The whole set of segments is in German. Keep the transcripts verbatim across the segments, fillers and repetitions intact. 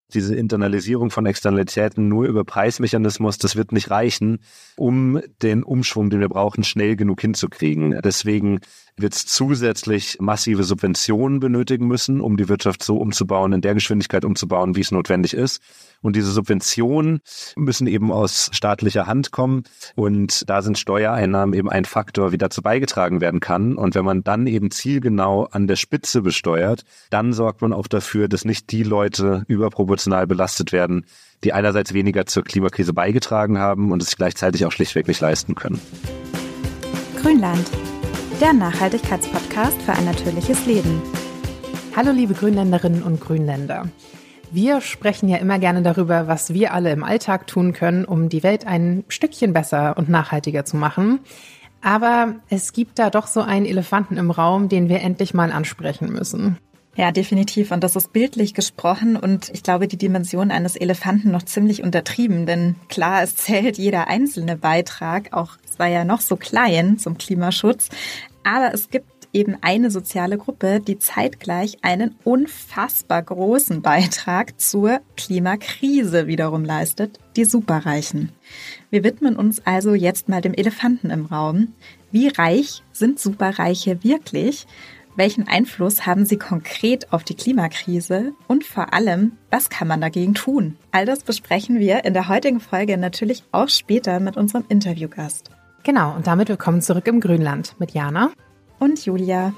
diese Internalisierung von Externalitäten nur über Preismechanismus, das wird nicht reichen, um den Umschwung, den wir brauchen, schnell genug hinzukriegen. Deswegen wird es zusätzlich massive Subventionen benötigen müssen, um die Wirtschaft so umzubauen, in der Geschwindigkeit umzubauen, wie es notwendig ist. Und diese Subventionen müssen eben aus staatlicher Hand kommen. Und da sind Steuereinnahmen eben ein Faktor, wie dazu beigetragen werden kann. Und wenn man dann eben zielgenau an der Spitze besteuert, dann sorgt man auch dafür, dass nicht die Leute überproportional belastet werden, die einerseits weniger zur Klimakrise beigetragen haben und es sich gleichzeitig auch schlichtweg nicht leisten können. Grünland, der Nachhaltigkeitspodcast für ein natürliches Leben. Hallo liebe Grünländerinnen und Grünländer. Wir sprechen ja immer gerne darüber, was wir alle im Alltag tun können, um die Welt ein Stückchen besser und nachhaltiger zu machen. Aber es gibt da doch so einen Elefanten im Raum, den wir endlich mal ansprechen müssen. Ja, definitiv. Und das ist bildlich gesprochen. Und ich glaube, die Dimension eines Elefanten noch ziemlich untertrieben. Denn klar, es zählt jeder einzelne Beitrag, auch es war ja noch so klein zum Klimaschutz. Aber es gibt eben eine soziale Gruppe, die zeitgleich einen unfassbar großen Beitrag zur Klimakrise wiederum leistet, die Superreichen. Wir widmen uns also jetzt mal dem Elefanten im Raum. Wie reich sind Superreiche wirklich? Welchen Einfluss haben sie konkret auf die Klimakrise? Und vor allem, was kann man dagegen tun? All das besprechen wir in der heutigen Folge natürlich auch später mit unserem Interviewgast. Genau, und damit willkommen zurück im Grünland mit Jana und Julia.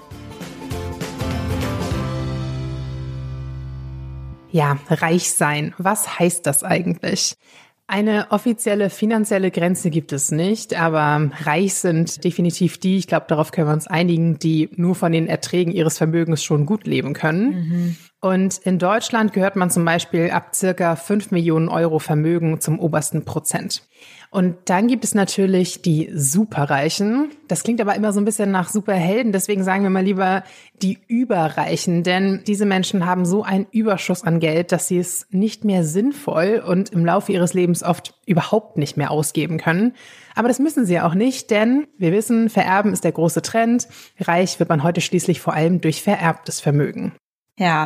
Ja, reich sein. Was heißt das eigentlich? Eine offizielle finanzielle Grenze gibt es nicht, aber reich sind definitiv die, ich glaube, darauf können wir uns einigen, die nur von den Erträgen ihres Vermögens schon gut leben können. Mhm. Und in Deutschland gehört man zum Beispiel ab circa fünf Millionen Euro Vermögen zum obersten Prozent. Und dann gibt es natürlich die Superreichen. Das klingt aber immer so ein bisschen nach Superhelden, deswegen sagen wir mal lieber die Überreichen, denn diese Menschen haben so einen Überschuss an Geld, dass sie es nicht mehr sinnvoll und im Laufe ihres Lebens oft überhaupt nicht mehr ausgeben können. Aber das müssen sie auch nicht, denn wir wissen, Vererben ist der große Trend. Reich wird man heute schließlich vor allem durch vererbtes Vermögen. Ja,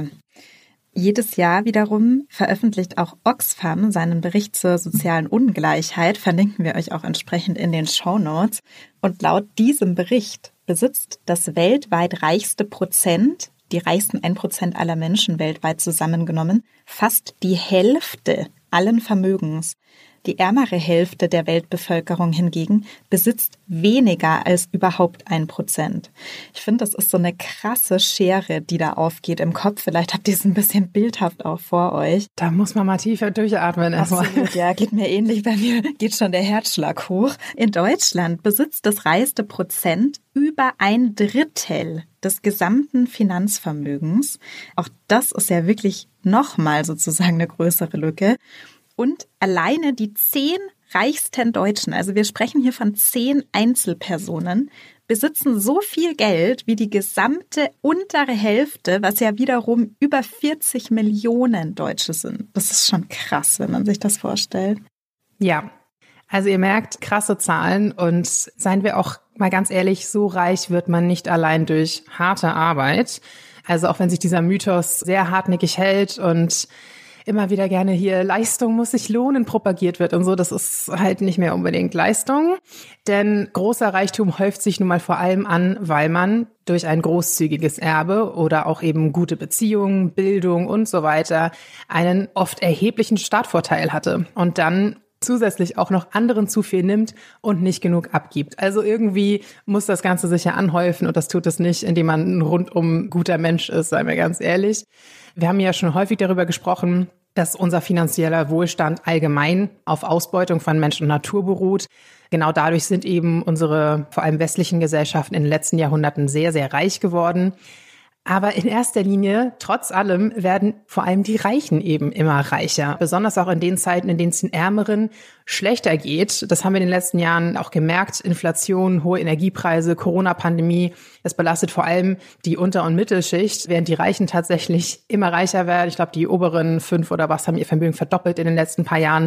jedes Jahr wiederum veröffentlicht auch Oxfam seinen Bericht zur sozialen Ungleichheit, verlinken wir euch auch entsprechend in den Shownotes. Und laut diesem Bericht besitzt das weltweit reichste Prozent, die reichsten ein Prozent aller Menschen weltweit zusammengenommen, fast die Hälfte allen Vermögens. Die ärmere Hälfte der Weltbevölkerung hingegen besitzt weniger als überhaupt ein Prozent. Ich finde, das ist so eine krasse Schere, die da aufgeht im Kopf. Vielleicht habt ihr es ein bisschen bildhaft auch vor euch. Da muss man mal tiefer durchatmen erstmal. Absolut, ja, geht mir ähnlich. Bei mir geht schon der Herzschlag hoch. In Deutschland besitzt das reichste Prozent über ein Drittel des gesamten Finanzvermögens. Auch das ist ja wirklich nochmal sozusagen eine größere Lücke. Und alleine die zehn reichsten Deutschen, also wir sprechen hier von zehn Einzelpersonen, besitzen so viel Geld wie die gesamte untere Hälfte, was ja wiederum über vierzig Millionen Deutsche sind. Das ist schon krass, wenn man sich das vorstellt. Ja, also ihr merkt, krasse Zahlen und seien wir auch mal ganz ehrlich, so reich wird man nicht allein durch harte Arbeit. Also auch wenn sich dieser Mythos sehr hartnäckig hält und immer wieder gerne hier Leistung muss sich lohnen propagiert wird und so, das ist halt nicht mehr unbedingt Leistung. Denn großer Reichtum häuft sich nun mal vor allem an, weil man durch ein großzügiges Erbe oder auch eben gute Beziehungen, Bildung und so weiter einen oft erheblichen Startvorteil hatte und dann zusätzlich auch noch anderen zu viel nimmt und nicht genug abgibt. Also irgendwie muss das Ganze sich ja anhäufen und das tut es nicht, indem man ein rundum guter Mensch ist, seien wir ganz ehrlich. Wir haben ja schon häufig darüber gesprochen, dass unser finanzieller Wohlstand allgemein auf Ausbeutung von Mensch und Natur beruht. Genau dadurch sind eben unsere vor allem westlichen Gesellschaften in den letzten Jahrhunderten sehr, sehr reich geworden. Aber in erster Linie, trotz allem, werden vor allem die Reichen eben immer reicher. Besonders auch in den Zeiten, in denen es den Ärmeren schlechter geht. Das haben wir in den letzten Jahren auch gemerkt. Inflation, hohe Energiepreise, Corona-Pandemie. Das belastet vor allem die Unter- und Mittelschicht, während die Reichen tatsächlich immer reicher werden. Ich glaube, die oberen fünf oder was haben ihr Vermögen verdoppelt in den letzten paar Jahren.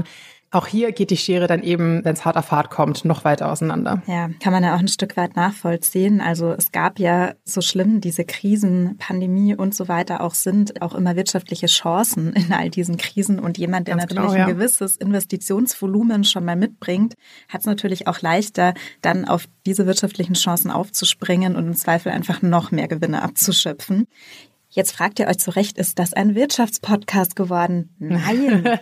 Auch hier geht die Schere dann eben, wenn es hart auf hart kommt, noch weiter auseinander. Ja, kann man ja auch ein Stück weit nachvollziehen. Also es gab ja, so schlimm diese Krisen, Pandemie und so weiter auch sind, auch immer wirtschaftliche Chancen in all diesen Krisen. Und jemand, der Ganz natürlich genau, ja. ein gewisses Investitionsvolumen schon mal mitbringt, hat es natürlich auch leichter, dann auf diese wirtschaftlichen Chancen aufzuspringen und im Zweifel einfach noch mehr Gewinne abzuschöpfen. Jetzt fragt ihr euch zu Recht, ist das ein Wirtschaftspodcast geworden? Nein.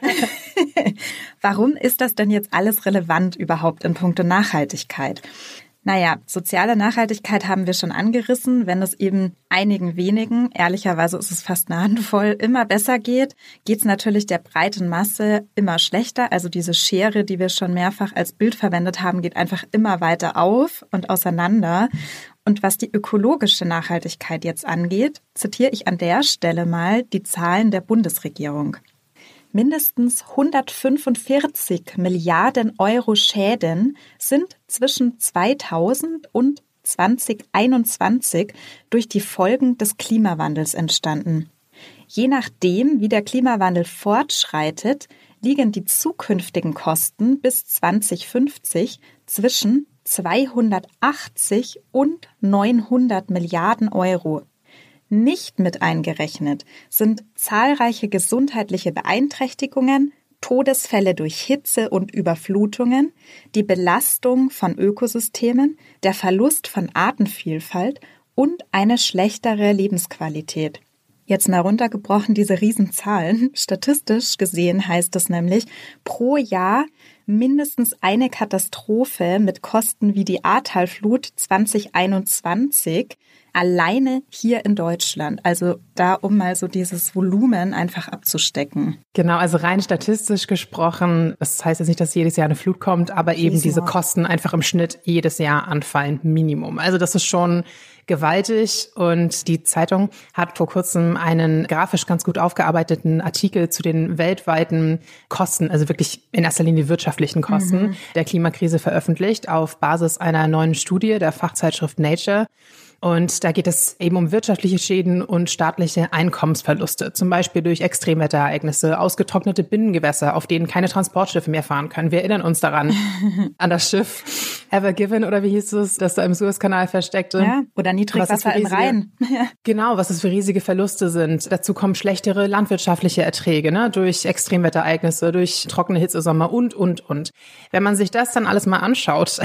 Warum ist das denn jetzt alles relevant überhaupt in puncto Nachhaltigkeit? Naja, soziale Nachhaltigkeit haben wir schon angerissen. Wenn es eben einigen wenigen, ehrlicherweise ist es fast eine Handvoll, immer besser geht, geht es natürlich der breiten Masse immer schlechter. Also diese Schere, die wir schon mehrfach als Bild verwendet haben, geht einfach immer weiter auf und auseinander. Und was die ökologische Nachhaltigkeit jetzt angeht, zitiere ich an der Stelle mal die Zahlen der Bundesregierung. Mindestens hundertfünfundvierzig Milliarden Euro Schäden sind zwischen zweitausend und zweitausendeinundzwanzig durch die Folgen des Klimawandels entstanden. Je nachdem, wie der Klimawandel fortschreitet, liegen die zukünftigen Kosten bis zweitausendfünfzig zwischen zweihundertachtzig und neunhundert Milliarden Euro. Nicht mit eingerechnet sind zahlreiche gesundheitliche Beeinträchtigungen, Todesfälle durch Hitze und Überflutungen, die Belastung von Ökosystemen, der Verlust von Artenvielfalt und eine schlechtere Lebensqualität. Jetzt mal runtergebrochen, diese Riesenzahlen. Statistisch gesehen heißt es nämlich, pro Jahr mindestens eine Katastrophe mit Kosten wie die Ahrtalflut zweitausendeinundzwanzig alleine hier in Deutschland. Also da, um mal so dieses Volumen einfach abzustecken. Genau, also rein statistisch gesprochen, das heißt jetzt nicht, dass jedes Jahr eine Flut kommt, aber eben diese Kosten einfach im Schnitt jedes Jahr anfallen, Minimum. Also das ist schon gewaltig und die Zeitung hat vor kurzem einen grafisch ganz gut aufgearbeiteten Artikel zu den weltweiten Kosten, also wirklich in erster Linie wirtschaftlichen Kosten mhm. der Klimakrise veröffentlicht auf Basis einer neuen Studie der Fachzeitschrift Nature. Und da geht es eben um wirtschaftliche Schäden und staatliche Einkommensverluste, zum Beispiel durch Extremwetterereignisse, ausgetrocknete Binnengewässer, auf denen keine Transportschiffe mehr fahren können. Wir erinnern uns daran, an das Schiff Ever Given oder wie hieß es, das da im Suezkanal versteckte. Ja, oder Niedrigwasser im Rhein. Genau, was es für riesige Verluste sind. Dazu kommen schlechtere landwirtschaftliche Erträge, ne, durch Extremwetterereignisse, durch trockene Hitzesommer und, und, und. Wenn man sich das dann alles mal anschaut,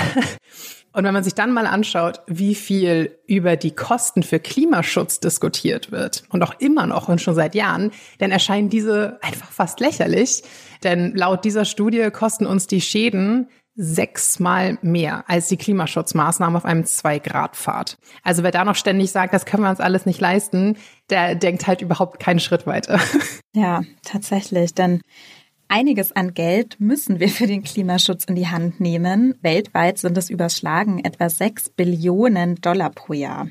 und wenn man sich dann mal anschaut, wie viel über die Kosten für Klimaschutz diskutiert wird und auch immer noch und schon seit Jahren, dann erscheinen diese einfach fast lächerlich. Denn laut dieser Studie kosten uns die Schäden sechsmal mehr als die Klimaschutzmaßnahmen auf einem Zwei-Grad-Pfad. Also wer da noch ständig sagt, das können wir uns alles nicht leisten, der denkt halt überhaupt keinen Schritt weiter. Ja, tatsächlich, denn einiges an Geld müssen wir für den Klimaschutz in die Hand nehmen. Weltweit sind es überschlagen etwa sechs Billionen Dollar pro Jahr.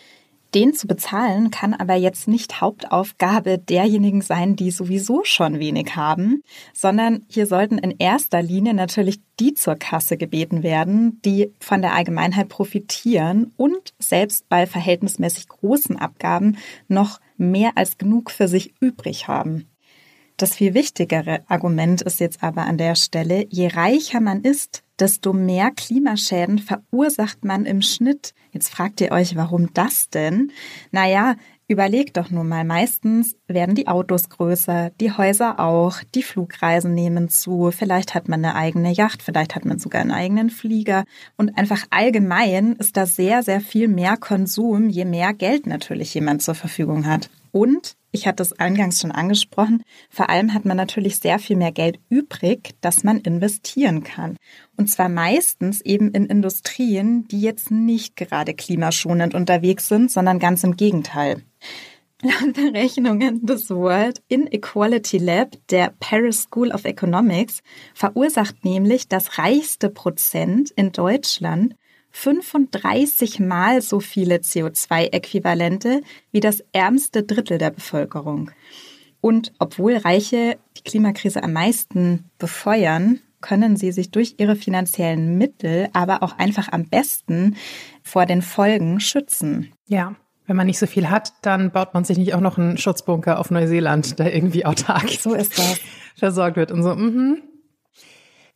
Den zu bezahlen kann aber jetzt nicht Hauptaufgabe derjenigen sein, die sowieso schon wenig haben, sondern hier sollten in erster Linie natürlich die zur Kasse gebeten werden, die von der Allgemeinheit profitieren und selbst bei verhältnismäßig großen Abgaben noch mehr als genug für sich übrig haben. Das viel wichtigere Argument ist jetzt aber an der Stelle, je reicher man ist, desto mehr Klimaschäden verursacht man im Schnitt. Jetzt fragt ihr euch, warum das denn? Naja, überlegt doch nur mal, meistens werden die Autos größer, die Häuser auch, die Flugreisen nehmen zu, vielleicht hat man eine eigene Yacht, vielleicht hat man sogar einen eigenen Flieger und einfach allgemein ist da sehr, sehr viel mehr Konsum, je mehr Geld natürlich jemand zur Verfügung hat. Und ich hatte es eingangs schon angesprochen, vor allem hat man natürlich sehr viel mehr Geld übrig, das man investieren kann. Und zwar meistens eben in Industrien, die jetzt nicht gerade klimaschonend unterwegs sind, sondern ganz im Gegenteil. Laut Berechnungen des World Inequality Lab der Paris School of Economics verursacht nämlich das reichste Prozent in Deutschland fünfunddreißig Mal so viele C O zwei Äquivalente wie das ärmste Drittel der Bevölkerung. Und obwohl Reiche die Klimakrise am meisten befeuern, können sie sich durch ihre finanziellen Mittel aber auch einfach am besten vor den Folgen schützen. Ja, wenn man nicht so viel hat, dann baut man sich nicht auch noch einen Schutzbunker auf Neuseeland, der irgendwie autark so ist das. versorgt wird und so. Mhm.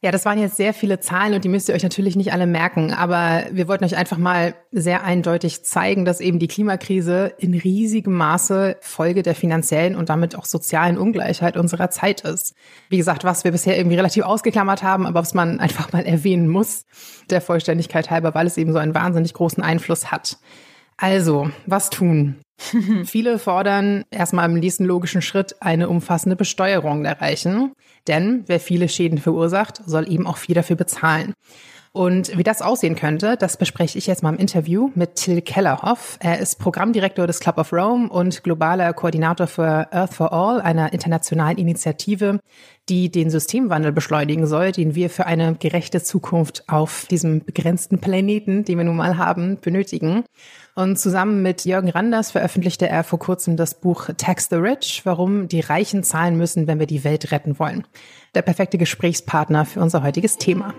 Ja, das waren jetzt sehr viele Zahlen und die müsst ihr euch natürlich nicht alle merken, aber wir wollten euch einfach mal sehr eindeutig zeigen, dass eben die Klimakrise in riesigem Maße Folge der finanziellen und damit auch sozialen Ungleichheit unserer Zeit ist. Wie gesagt, was wir bisher irgendwie relativ ausgeklammert haben, aber was man einfach mal erwähnen muss, der Vollständigkeit halber, weil es eben so einen wahnsinnig großen Einfluss hat. Also, was tun? Viele fordern erstmal im nächsten logischen Schritt eine umfassende Besteuerung der Reichen. Denn wer viele Schäden verursacht, soll eben auch viel dafür bezahlen. Und wie das aussehen könnte, das bespreche ich jetzt mal im Interview mit Till Kellerhoff. Er ist Programmdirektor des Club of Rome und globaler Koordinator für Earth for All, einer internationalen Initiative, die den Systemwandel beschleunigen soll, den wir für eine gerechte Zukunft auf diesem begrenzten Planeten, den wir nun mal haben, benötigen. Und zusammen mit Jürgen Randers veröffentlichte er vor kurzem das Buch Tax the Rich, warum die Reichen zahlen müssen, wenn wir die Welt retten wollen. Der perfekte Gesprächspartner für unser heutiges Thema.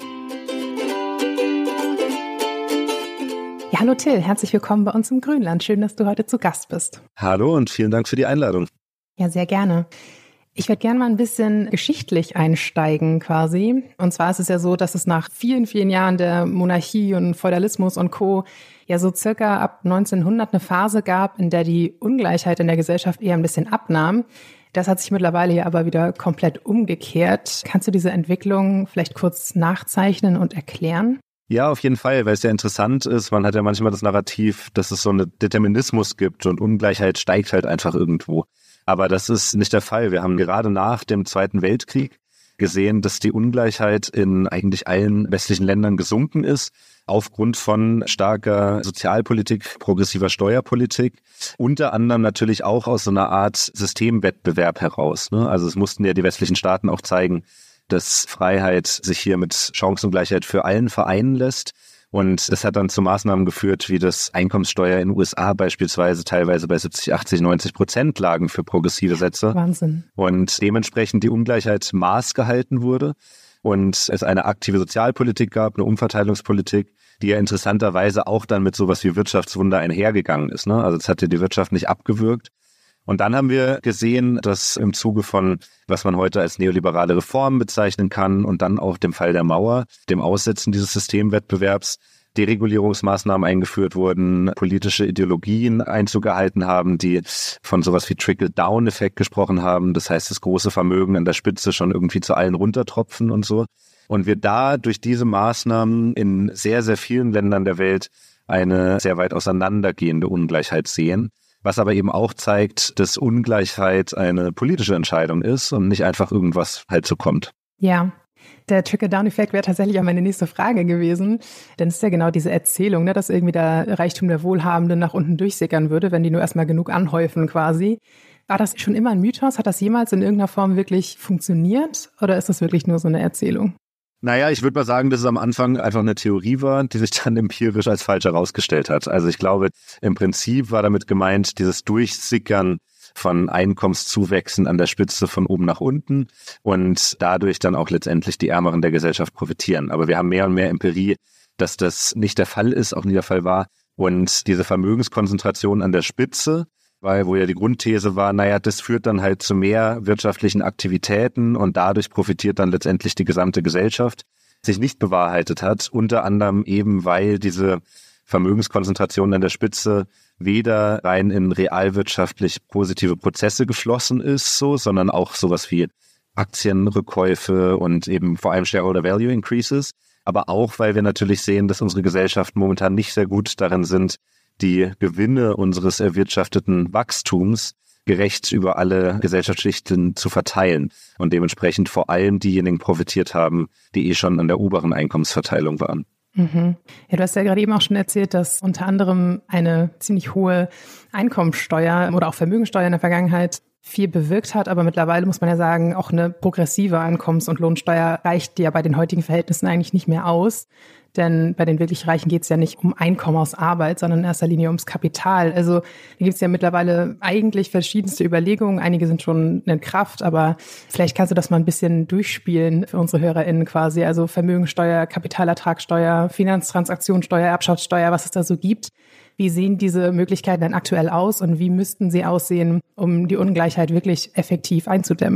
Ja, hallo Till, herzlich willkommen bei uns im Grünland. Schön, dass du heute zu Gast bist. Hallo und vielen Dank für die Einladung. Ja, sehr gerne. Ich würde gerne mal ein bisschen geschichtlich einsteigen quasi. Und zwar ist es ja so, dass es nach vielen, vielen Jahren der Monarchie und Feudalismus und Co. ja so circa ab neunzehnhundert eine Phase gab, in der die Ungleichheit in der Gesellschaft eher ein bisschen abnahm. Das hat sich mittlerweile ja aber wieder komplett umgekehrt. Kannst du diese Entwicklung vielleicht kurz nachzeichnen und erklären? Ja, auf jeden Fall, weil es ja interessant ist. Man hat ja manchmal das Narrativ, dass es so einen Determinismus gibt und Ungleichheit steigt halt einfach irgendwo. Aber das ist nicht der Fall. Wir haben gerade nach dem Zweiten Weltkrieg gesehen, dass die Ungleichheit in eigentlich allen westlichen Ländern gesunken ist, aufgrund von starker Sozialpolitik, progressiver Steuerpolitik, unter anderem natürlich auch aus so einer Art Systemwettbewerb heraus, ne? Also es mussten ja die westlichen Staaten auch zeigen, dass Freiheit sich hier mit Chancengleichheit für allen vereinen lässt. Und das hat dann zu Maßnahmen geführt, wie das Einkommenssteuer in den U S A beispielsweise teilweise bei siebzig, achtzig, neunzig Prozent lagen für progressive Sätze. Wahnsinn. Und dementsprechend die Ungleichheit Maß gehalten wurde und es eine aktive Sozialpolitik gab, eine Umverteilungspolitik, die ja interessanterweise auch dann mit sowas wie Wirtschaftswunder einhergegangen ist, ne? Also es hat ja die Wirtschaft nicht abgewürgt. Und dann haben wir gesehen, dass im Zuge von, was man heute als neoliberale Reformen bezeichnen kann und dann auch dem Fall der Mauer, dem Aussetzen dieses Systemwettbewerbs, Deregulierungsmaßnahmen eingeführt wurden, politische Ideologien Einzug gehalten haben, die von sowas wie Trickle-Down-Effekt gesprochen haben. Das heißt, das große Vermögen an der Spitze schon irgendwie zu allen runtertropfen und so. Und wir da durch diese Maßnahmen in sehr, sehr vielen Ländern der Welt eine sehr weit auseinandergehende Ungleichheit sehen. Was aber eben auch zeigt, dass Ungleichheit eine politische Entscheidung ist und nicht einfach irgendwas halt so kommt. Ja, der Trickle-Down-Effekt wäre tatsächlich auch meine nächste Frage gewesen. Denn es ist ja genau diese Erzählung, ne, dass irgendwie der Reichtum der Wohlhabenden nach unten durchsickern würde, wenn die nur erstmal genug anhäufen quasi. War das schon immer ein Mythos? Hat das jemals in irgendeiner Form wirklich funktioniert? Oder ist das wirklich nur so eine Erzählung? Naja, ich würde mal sagen, dass es am Anfang einfach eine Theorie war, die sich dann empirisch als falsch herausgestellt hat. Also ich glaube, im Prinzip war damit gemeint, dieses Durchsickern von Einkommenszuwächsen an der Spitze von oben nach unten und dadurch dann auch letztendlich die Ärmeren der Gesellschaft profitieren. Aber wir haben mehr und mehr Empirie, dass das nicht der Fall ist, auch nie der Fall war. Und diese Vermögenskonzentration an der Spitze, weil wo ja die Grundthese war, naja, das führt dann halt zu mehr wirtschaftlichen Aktivitäten und dadurch profitiert dann letztendlich die gesamte Gesellschaft, sich nicht bewahrheitet hat, unter anderem eben, weil diese Vermögenskonzentration an der Spitze weder rein in realwirtschaftlich positive Prozesse geflossen ist, so, sondern auch sowas wie Aktienrückkäufe und eben vor allem Shareholder Value Increases, aber auch, weil wir natürlich sehen, dass unsere Gesellschaften momentan nicht sehr gut darin sind, die Gewinne unseres erwirtschafteten Wachstums gerecht über alle Gesellschaftsschichten zu verteilen und dementsprechend vor allem diejenigen profitiert haben, die eh schon an der oberen Einkommensverteilung waren. Mhm. Ja, du hast ja gerade eben auch schon erzählt, dass unter anderem eine ziemlich hohe Einkommensteuer oder auch Vermögensteuer in der Vergangenheit viel bewirkt hat, aber mittlerweile muss man ja sagen, auch eine progressive Einkommens- und Lohnsteuer reicht ja bei den heutigen Verhältnissen eigentlich nicht mehr aus. Denn bei den wirklich Reichen geht es ja nicht um Einkommen aus Arbeit, sondern in erster Linie ums Kapital. Also da gibt es ja mittlerweile eigentlich verschiedenste Überlegungen. Einige sind schon in Kraft, aber vielleicht kannst du das mal ein bisschen durchspielen für unsere HörerInnen quasi. Also Vermögensteuer, Kapitalertragssteuer, Finanztransaktionssteuer, Erbschaftssteuer, was es da so gibt. Wie sehen diese Möglichkeiten denn aktuell aus und wie müssten sie aussehen, um die Ungleichheit wirklich effektiv einzudämmen?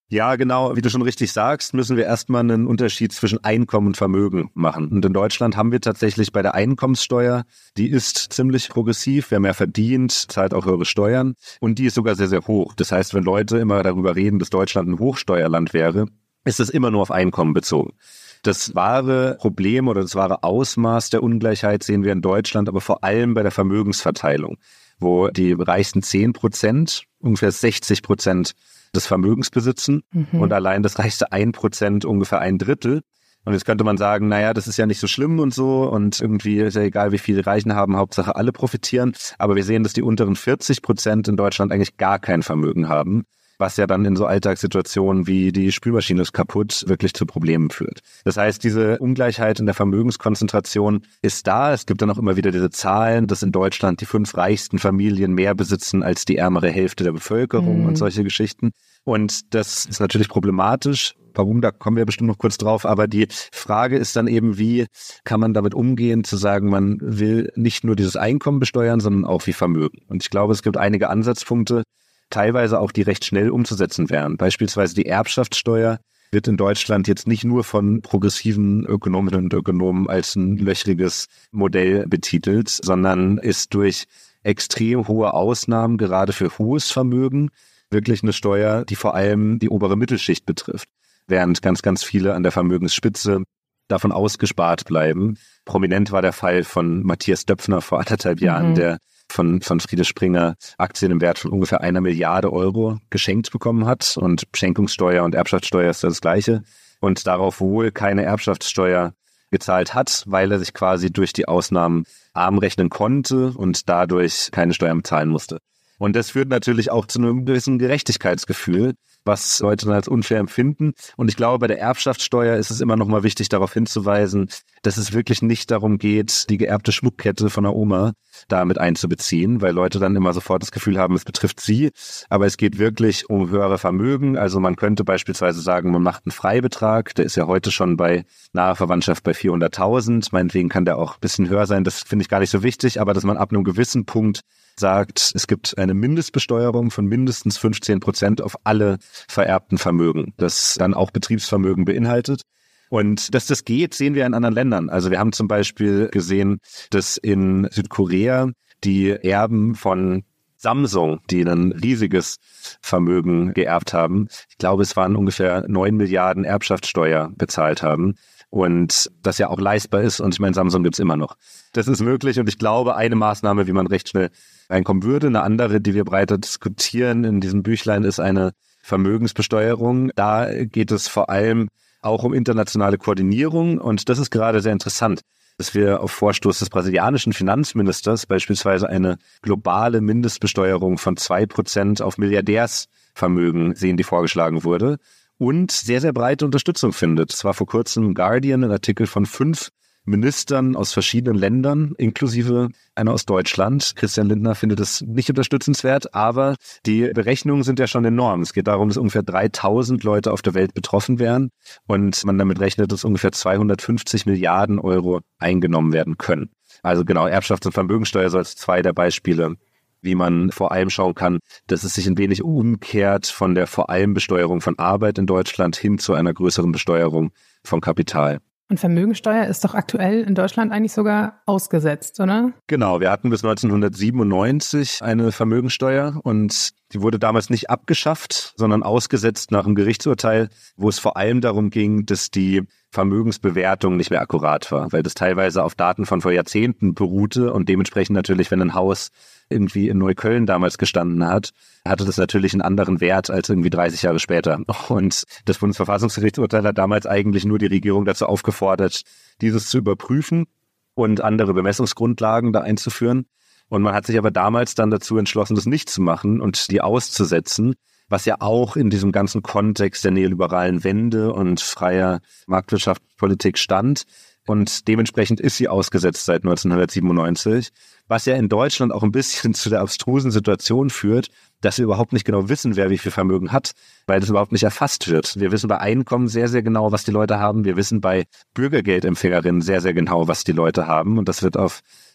Ja, genau. Wie du schon richtig sagst, müssen wir erstmal einen Unterschied zwischen Einkommen und Vermögen machen. Und in Deutschland haben wir tatsächlich bei der Einkommenssteuer, die ist ziemlich progressiv. Wer mehr verdient, zahlt auch höhere Steuern. Und die ist sogar sehr, sehr hoch. Das heißt, wenn Leute immer darüber reden, dass Deutschland ein Hochsteuerland wäre, ist es immer nur auf Einkommen bezogen. Das wahre Problem oder das wahre Ausmaß der Ungleichheit sehen wir in Deutschland, aber vor allem bei der Vermögensverteilung, wo die reichsten zehn Prozent ungefähr sechzig Prozent des Vermögens besitzen mhm. und allein das reichste ein Prozent ungefähr ein Drittel. Und jetzt könnte man sagen, naja, das ist ja nicht so schlimm und so und irgendwie ist ja egal, wie viele Reichen haben, Hauptsache alle profitieren. Aber wir sehen, dass die unteren vierzig Prozent in Deutschland eigentlich gar kein Vermögen haben, was ja dann in so Alltagssituationen wie die Spülmaschine ist kaputt wirklich zu Problemen führt. Das heißt, diese Ungleichheit in der Vermögenskonzentration ist da. Es gibt dann auch immer wieder diese Zahlen, dass in Deutschland die fünf reichsten Familien mehr besitzen als die ärmere Hälfte der Bevölkerung mhm. und solche Geschichten. Und das ist natürlich problematisch. Warum, da kommen wir bestimmt noch kurz drauf. Aber die Frage ist dann eben, wie kann man damit umgehen, zu sagen, man will nicht nur dieses Einkommen besteuern, sondern auch wie Vermögen. Und ich glaube, es gibt einige Ansatzpunkte, teilweise auch die recht schnell umzusetzen wären. Beispielsweise die Erbschaftssteuer wird in Deutschland jetzt nicht nur von progressiven Ökonominnen und Ökonomen als ein löchriges Modell betitelt, sondern ist durch extrem hohe Ausnahmen gerade für hohes Vermögen wirklich eine Steuer, die vor allem die obere Mittelschicht betrifft, während ganz, ganz viele an der Vermögensspitze davon ausgespart bleiben. Prominent war der Fall von Matthias Döpfner vor anderthalb Jahren, mhm. der von, von Friede Springer Aktien im Wert von ungefähr einer Milliarde Euro geschenkt bekommen hat. Und Schenkungssteuer und Erbschaftssteuer ist das Gleiche. Und darauf wohl keine Erbschaftssteuer gezahlt hat, weil er sich quasi durch die Ausnahmen arm rechnen konnte und dadurch keine Steuern bezahlen musste. Und das führt natürlich auch zu einem gewissen Gerechtigkeitsgefühl, was Leute dann als unfair empfinden. Und ich glaube, bei der Erbschaftssteuer ist es immer noch mal wichtig, darauf hinzuweisen, dass es wirklich nicht darum geht, die geerbte Schmuckkette von der Oma damit einzubeziehen, weil Leute dann immer sofort das Gefühl haben, es betrifft sie. Aber es geht wirklich um höhere Vermögen. Also man könnte beispielsweise sagen, man macht einen Freibetrag. Der ist ja heute schon bei naher Verwandtschaft bei vierhunderttausend. Meinetwegen kann der auch ein bisschen höher sein. Das finde ich gar nicht so wichtig. Aber dass man ab einem gewissen Punkt sagt, es gibt eine Mindestbesteuerung von mindestens fünfzehn Prozent auf alle vererbten Vermögen, das dann auch Betriebsvermögen beinhaltet. Und dass das geht, sehen wir in anderen Ländern. Also wir haben zum Beispiel gesehen, dass in Südkorea die Erben von Samsung, die ein riesiges Vermögen geerbt haben, ich glaube, es waren ungefähr neun Milliarden Erbschaftssteuer bezahlt haben. Und das ja auch leistbar ist. Und ich meine, Samsung gibt's immer noch. Das ist möglich. Und ich glaube, eine Maßnahme, wie man recht schnell reinkommen würde, eine andere, die wir breiter diskutieren in diesem Büchlein, ist eine Vermögensbesteuerung. Da geht es vor allem auch um internationale Koordinierung. Und das ist gerade sehr interessant, dass wir auf Vorstoß des brasilianischen Finanzministers beispielsweise eine globale Mindestbesteuerung von zwei Prozent auf Milliardärsvermögen sehen, die vorgeschlagen wurde. Und sehr, sehr breite Unterstützung findet. Es war vor kurzem im Guardian ein Artikel von fünf Ministern aus verschiedenen Ländern, inklusive einer aus Deutschland. Christian Lindner findet es nicht unterstützenswert, aber die Berechnungen sind ja schon enorm. Es geht darum, dass ungefähr dreitausend Leute auf der Welt betroffen wären und man damit rechnet, dass ungefähr zweihundertfünfzig Milliarden Euro eingenommen werden können. Also genau, Erbschafts- und Vermögensteuer so als zwei der Beispiele, wie man vor allem schauen kann, dass es sich ein wenig umkehrt von der vor allem Besteuerung von Arbeit in Deutschland hin zu einer größeren Besteuerung von Kapital. Und Vermögensteuer ist doch aktuell in Deutschland eigentlich sogar ausgesetzt, oder? Genau, wir hatten bis neunzehnhundertsiebenundneunzig eine Vermögensteuer und die wurde damals nicht abgeschafft, sondern ausgesetzt nach einem Gerichtsurteil, wo es vor allem darum ging, dass die Vermögensbewertung nicht mehr akkurat war, weil das teilweise auf Daten von vor Jahrzehnten beruhte und dementsprechend natürlich, wenn ein Haus irgendwie in Neukölln damals gestanden hat, hatte das natürlich einen anderen Wert als irgendwie dreißig Jahre später. Und das Bundesverfassungsgerichtsurteil hat damals eigentlich nur die Regierung dazu aufgefordert, dieses zu überprüfen und andere Bemessungsgrundlagen da einzuführen. Und man hat sich aber damals dann dazu entschlossen, das nicht zu machen und die auszusetzen, was ja auch in diesem ganzen Kontext der neoliberalen Wende und freier Marktwirtschaftspolitik stand. Und dementsprechend ist sie ausgesetzt seit neunzehnhundertsiebenundneunzig, was ja in Deutschland auch ein bisschen zu der abstrusen Situation führt, dass wir überhaupt nicht genau wissen, wer wie viel Vermögen hat, weil das überhaupt nicht erfasst wird. Wir wissen bei Einkommen sehr, sehr genau, was die Leute haben. Wir wissen bei Bürgergeldempfängerinnen sehr, sehr genau, was die Leute haben. Und das wird auf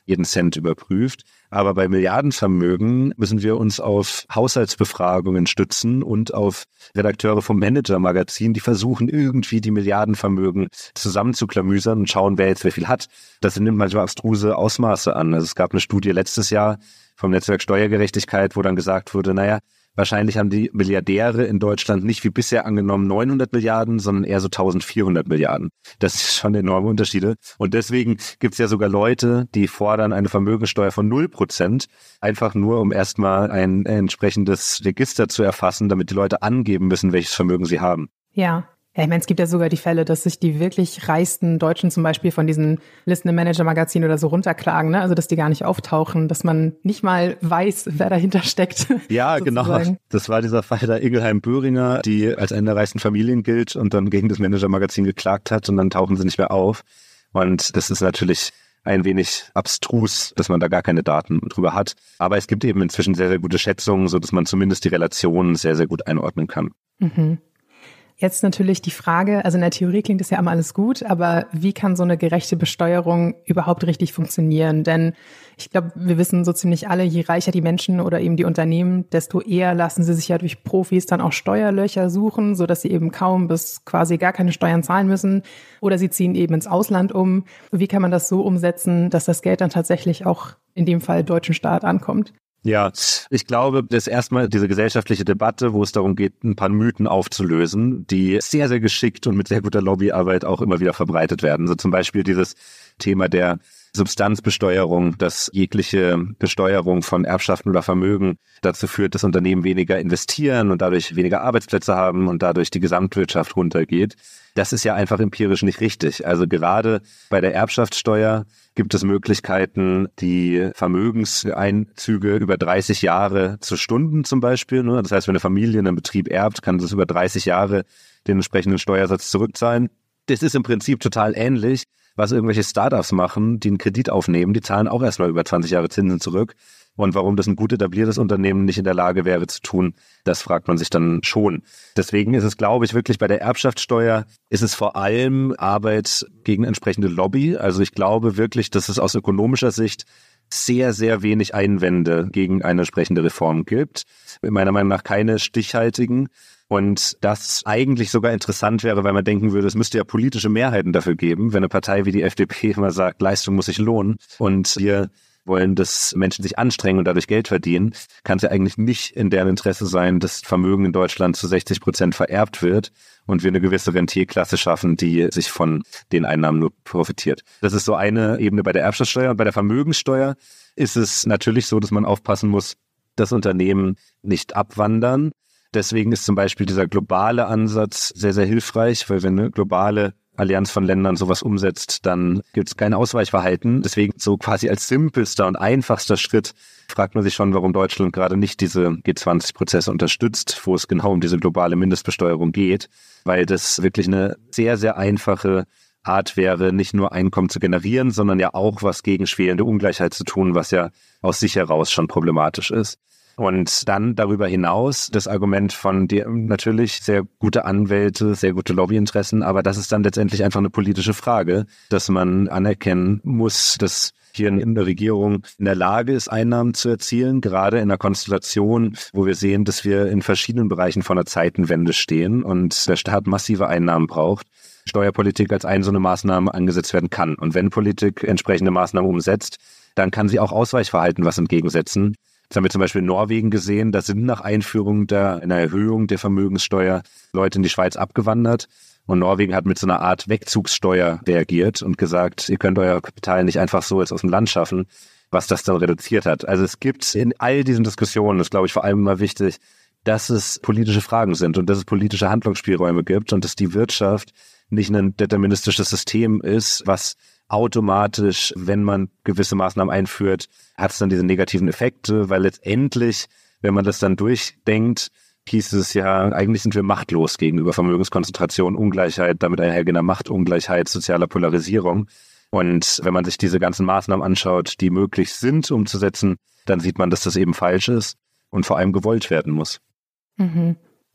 jeden Cent überprüft. Aber bei Milliardenvermögen müssen wir uns auf Haushaltsbefragungen stützen und auf Redakteure vom Manager-Magazin, die versuchen irgendwie die Milliardenvermögen zusammenzuklamüsern und schauen, wer jetzt wer viel hat. Das nimmt manchmal abstruse Ausmaße an. Also es gab eine Studie letztes Jahr vom Netzwerk Steuergerechtigkeit, wo dann gesagt wurde, naja, wahrscheinlich haben die Milliardäre in Deutschland nicht wie bisher angenommen neunhundert Milliarden, sondern eher so eintausendvierhundert Milliarden. Das ist schon enorme Unterschiede. Und deswegen gibt es ja sogar Leute, die fordern eine Vermögensteuer von null Prozent, einfach nur, um erstmal ein entsprechendes Register zu erfassen, damit die Leute angeben müssen, welches Vermögen sie haben. Ja. Ja, ich meine, es gibt ja sogar die Fälle, dass sich die wirklich reichsten Deutschen zum Beispiel von diesen Listen im Manager-Magazin oder so runterklagen, ne? Also, dass die gar nicht auftauchen, dass man nicht mal weiß, wer dahinter steckt. Ja, genau. Das war dieser Fall der Ingelheim Böhringer, die als eine der reichsten Familien gilt und dann gegen das Manager-Magazin geklagt hat und dann tauchen sie nicht mehr auf. Und das ist natürlich ein wenig abstrus, dass man da gar keine Daten drüber hat. Aber es gibt eben inzwischen sehr, sehr gute Schätzungen, so dass man zumindest die Relationen sehr, sehr gut einordnen kann. Mhm. Jetzt natürlich die Frage, also in der Theorie klingt das ja immer alles gut, aber wie kann so eine gerechte Besteuerung überhaupt richtig funktionieren? Denn ich glaube, wir wissen so ziemlich alle, je reicher die Menschen oder eben die Unternehmen, desto eher lassen sie sich ja durch Profis dann auch Steuerlöcher suchen, sodass sie eben kaum bis quasi gar keine Steuern zahlen müssen oder sie ziehen eben ins Ausland um. Wie kann man das so umsetzen, dass das Geld dann tatsächlich auch in dem Fall deutschen Staat ankommt? Ja, ich glaube, das ist erstmal diese gesellschaftliche Debatte, wo es darum geht, ein paar Mythen aufzulösen, die sehr, sehr geschickt und mit sehr guter Lobbyarbeit auch immer wieder verbreitet werden. So zum Beispiel dieses Thema der Substanzbesteuerung, dass jegliche Besteuerung von Erbschaften oder Vermögen dazu führt, dass Unternehmen weniger investieren und dadurch weniger Arbeitsplätze haben und dadurch die Gesamtwirtschaft runtergeht. Das ist ja einfach empirisch nicht richtig. Also gerade bei der Erbschaftssteuer gibt es Möglichkeiten, die Vermögenseinzüge über dreißig Jahre zu stunden zum Beispiel. Das heißt, wenn eine Familie einen Betrieb erbt, kann das über dreißig Jahre den entsprechenden Steuersatz zurückzahlen. Das ist im Prinzip total ähnlich, was irgendwelche Startups machen, die einen Kredit aufnehmen, die zahlen auch erstmal über zwanzig Jahre Zinsen zurück. Und warum das ein gut etabliertes Unternehmen nicht in der Lage wäre zu tun, das fragt man sich dann schon. Deswegen ist es, glaube ich, wirklich bei der Erbschaftssteuer ist es vor allem Arbeit gegen entsprechende Lobby. Also ich glaube wirklich, dass es aus ökonomischer Sicht sehr, sehr wenig Einwände gegen eine entsprechende Reform gibt. Meiner Meinung nach keine stichhaltigen. Und das eigentlich sogar interessant wäre, weil man denken würde, es müsste ja politische Mehrheiten dafür geben, wenn eine Partei wie die F D P immer sagt, Leistung muss sich lohnen und wir wollen, dass Menschen sich anstrengen und dadurch Geld verdienen, kann es ja eigentlich nicht in deren Interesse sein, dass Vermögen in Deutschland zu sechzig Prozent vererbt wird und wir eine gewisse Rentierklasse schaffen, die sich von den Einnahmen nur profitiert. Das ist so eine Ebene bei der Erbschaftssteuer. Und bei der Vermögenssteuer ist es natürlich so, dass man aufpassen muss, dass Unternehmen nicht abwandern. Deswegen ist zum Beispiel dieser globale Ansatz sehr, sehr hilfreich, weil wenn eine globale Allianz von Ländern sowas umsetzt, dann gibt es kein Ausweichverhalten. Deswegen so quasi als simpelster und einfachster Schritt fragt man sich schon, warum Deutschland gerade nicht diese G zwanzig Prozesse unterstützt, wo es genau um diese globale Mindestbesteuerung geht, weil das wirklich eine sehr, sehr einfache Art wäre, nicht nur Einkommen zu generieren, sondern ja auch was gegen schwelende Ungleichheit zu tun, was ja aus sich heraus schon problematisch ist. Und dann darüber hinaus das Argument von dir, natürlich sehr gute Anwälte, sehr gute Lobbyinteressen, aber das ist dann letztendlich einfach eine politische Frage, dass man anerkennen muss, dass hier eine Regierung in der Lage ist, Einnahmen zu erzielen, gerade in einer Konstellation, wo wir sehen, dass wir in verschiedenen Bereichen vor einer Zeitenwende stehen und der Staat massive Einnahmen braucht. Steuerpolitik als eine so eine Maßnahme angesetzt werden kann. Und wenn Politik entsprechende Maßnahmen umsetzt, dann kann sie auch Ausweichverhalten was entgegensetzen. Das haben wir zum Beispiel in Norwegen gesehen, da sind nach Einführung der, einer Erhöhung der Vermögenssteuer Leute in die Schweiz abgewandert. Und Norwegen hat mit so einer Art Wegzugssteuer reagiert und gesagt, ihr könnt euer Kapital nicht einfach so jetzt aus dem Land schaffen, was das dann reduziert hat. Also es gibt in all diesen Diskussionen, das ist, glaube ich, vor allem immer wichtig, dass es politische Fragen sind und dass es politische Handlungsspielräume gibt und dass die Wirtschaft nicht ein deterministisches System ist, was automatisch, wenn man gewisse Maßnahmen einführt, hat es dann diese negativen Effekte, weil letztendlich, wenn man das dann durchdenkt, hieß es ja, eigentlich sind wir machtlos gegenüber Vermögenskonzentration, Ungleichheit, damit einhergehender Machtungleichheit, sozialer Polarisierung. Und wenn man sich diese ganzen Maßnahmen anschaut, die möglich sind umzusetzen, dann sieht man, dass das eben falsch ist und vor allem gewollt werden muss. Mhm.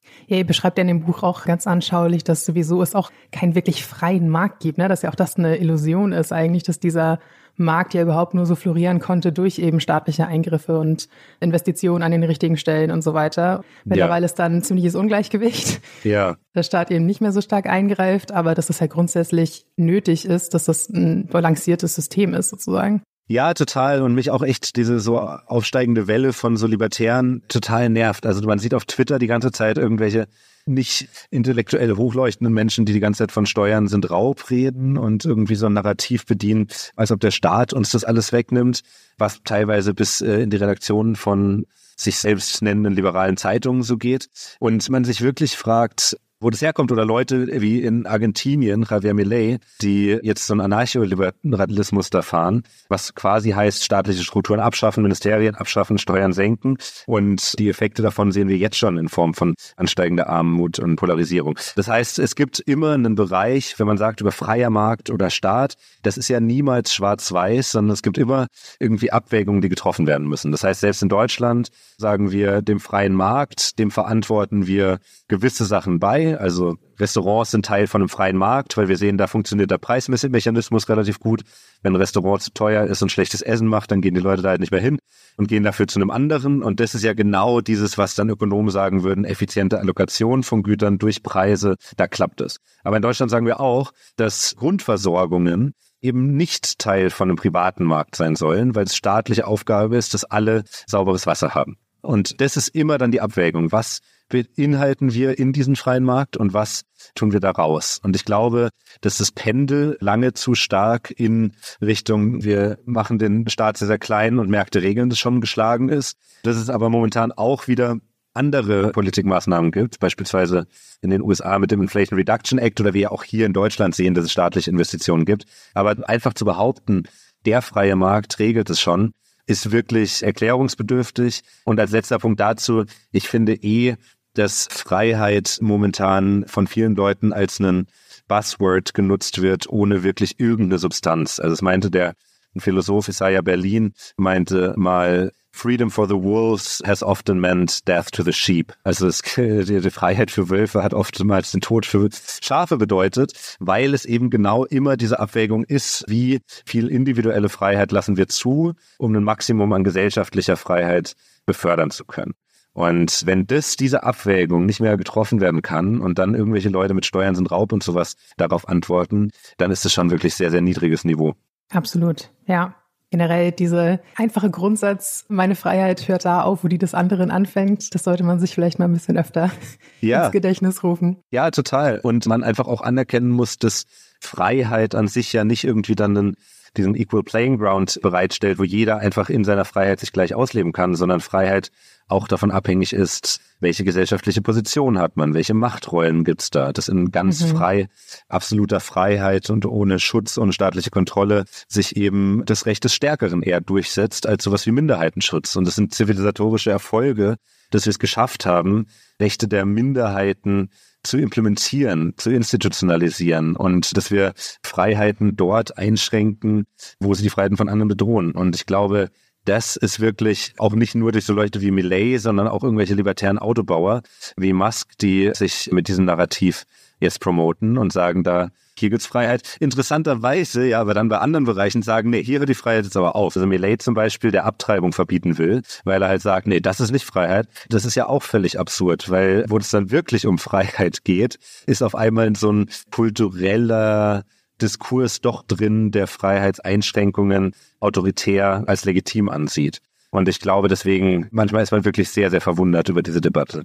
Ja, ihr beschreibt ja in dem Buch auch ganz anschaulich, dass sowieso es auch keinen wirklich freien Markt gibt, ne? Dass ja auch das eine Illusion ist eigentlich, dass dieser Markt ja überhaupt nur so florieren konnte durch eben staatliche Eingriffe und Investitionen an den richtigen Stellen und so weiter. Mittlerweile ja. ist da ein ziemliches Ungleichgewicht. Ja. Der Staat eben nicht mehr so stark eingreift, aber dass es halt grundsätzlich nötig ist, dass das ein balanciertes System ist sozusagen. Ja, total. Und mich auch echt diese so aufsteigende Welle von so Libertären total nervt. Also man sieht auf Twitter die ganze Zeit irgendwelche nicht intellektuell hochleuchtenden Menschen, die die ganze Zeit von Steuern sind Raub reden und irgendwie so ein Narrativ bedienen, als ob der Staat uns das alles wegnimmt, was teilweise bis äh, in die Redaktionen von sich selbst nennenden liberalen Zeitungen so geht. Und man sich wirklich fragt, wo das herkommt, oder Leute wie in Argentinien, Javier Milei, die jetzt so einen Anarcho-Liberalismus da fahren, was quasi heißt, staatliche Strukturen abschaffen, Ministerien abschaffen, Steuern senken, und die Effekte davon sehen wir jetzt schon in Form von ansteigender Armut und Polarisierung. Das heißt, es gibt immer einen Bereich, wenn man sagt über freier Markt oder Staat, das ist ja niemals schwarz-weiß, sondern es gibt immer irgendwie Abwägungen, die getroffen werden müssen. Das heißt, selbst in Deutschland sagen wir dem freien Markt, dem verantworten wir gewisse Sachen bei. Also Restaurants sind Teil von einem freien Markt, weil wir sehen, da funktioniert der Preismechanismus relativ gut. Wenn ein Restaurant zu teuer ist und schlechtes Essen macht, dann gehen die Leute da halt nicht mehr hin und gehen dafür zu einem anderen. Und das ist ja genau dieses, was dann Ökonomen sagen würden, effiziente Allokation von Gütern durch Preise, da klappt es. Aber in Deutschland sagen wir auch, dass Grundversorgungen eben nicht Teil von einem privaten Markt sein sollen, weil es staatliche Aufgabe ist, dass alle sauberes Wasser haben. Und das ist immer dann die Abwägung. Was beinhalten wir in diesen freien Markt und was tun wir da raus? Und ich glaube, dass das Pendel lange zu stark in Richtung, wir machen den Staat sehr, sehr klein und Märkte regeln das schon, geschlagen ist. Dass es aber momentan auch wieder andere Politikmaßnahmen gibt, beispielsweise in den U S A mit dem Inflation Reduction Act, oder wir auch hier in Deutschland sehen, dass es staatliche Investitionen gibt. Aber einfach zu behaupten, der freie Markt regelt es schon, ist wirklich erklärungsbedürftig. Und als letzter Punkt dazu, ich finde eh, dass Freiheit momentan von vielen Leuten als ein Buzzword genutzt wird, ohne wirklich irgendeine Substanz. Also es meinte der ein Philosoph, Isaiah Berlin, meinte mal, Freedom for the wolves has often meant death to the sheep. Also es, die, die Freiheit für Wölfe hat oftmals den Tod für Schafe bedeutet, weil es eben genau immer diese Abwägung ist, wie viel individuelle Freiheit lassen wir zu, um ein Maximum an gesellschaftlicher Freiheit befördern zu können. Und wenn das, diese Abwägung nicht mehr getroffen werden kann und dann irgendwelche Leute mit Steuern sind Raub und sowas darauf antworten, dann ist es schon wirklich sehr, sehr niedriges Niveau. Absolut, ja. Generell dieser einfache Grundsatz, meine Freiheit hört da auf, wo die des anderen anfängt, das sollte man sich vielleicht mal ein bisschen öfter ja. ins Gedächtnis rufen. Ja, total. Und man einfach auch anerkennen muss, dass Freiheit an sich ja nicht irgendwie dann einen, diesen Equal Playing Ground bereitstellt, wo jeder einfach in seiner Freiheit sich gleich ausleben kann, sondern Freiheit auch davon abhängig ist, welche gesellschaftliche Position hat man, welche Machtrollen gibt's da, dass in ganz mhm. frei, absoluter Freiheit und ohne Schutz und staatliche Kontrolle sich eben das Recht des Stärkeren eher durchsetzt als sowas wie Minderheitenschutz. Und das sind zivilisatorische Erfolge, dass wir es geschafft haben, Rechte der Minderheiten zu implementieren, zu institutionalisieren und dass wir Freiheiten dort einschränken, wo sie die Freiheiten von anderen bedrohen. Und ich glaube, das ist wirklich auch nicht nur durch so Leute wie Milei, sondern auch irgendwelche libertären Autobauer wie Musk, die sich mit diesem Narrativ jetzt promoten und sagen, da hier gibt's Freiheit. Interessanterweise, ja, aber dann bei anderen Bereichen sagen, nee, hier hört die Freiheit jetzt aber auf. Also Milei zum Beispiel, der Abtreibung verbieten will, weil er halt sagt, nee, das ist nicht Freiheit. Das ist ja auch völlig absurd, weil wo es dann wirklich um Freiheit geht, ist auf einmal so ein kultureller Diskurs doch drin, der Freiheitseinschränkungen autoritär als legitim ansieht. Und ich glaube deswegen, manchmal ist man wirklich sehr, sehr verwundert über diese Debatte.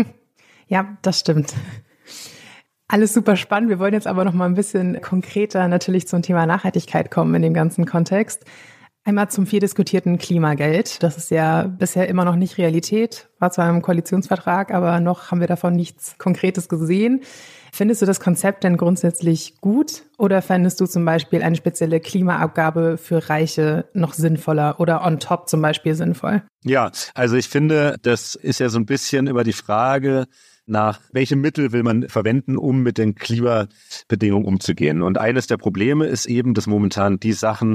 Ja, das stimmt. Alles super spannend. Wir wollen jetzt aber noch mal ein bisschen konkreter natürlich zum Thema Nachhaltigkeit kommen in dem ganzen Kontext. Einmal zum viel diskutierten Klimageld. Das ist ja bisher immer noch nicht Realität. War zwar im Koalitionsvertrag, aber noch haben wir davon nichts Konkretes gesehen. Findest du das Konzept denn grundsätzlich gut oder fändest du zum Beispiel eine spezielle Klimaabgabe für Reiche noch sinnvoller oder on top zum Beispiel sinnvoll? Ja, also ich finde, das ist ja so ein bisschen über die Frage nach, welche Mittel will man verwenden, um mit den Klimabedingungen umzugehen. Und eines der Probleme ist eben, dass momentan die Sachen,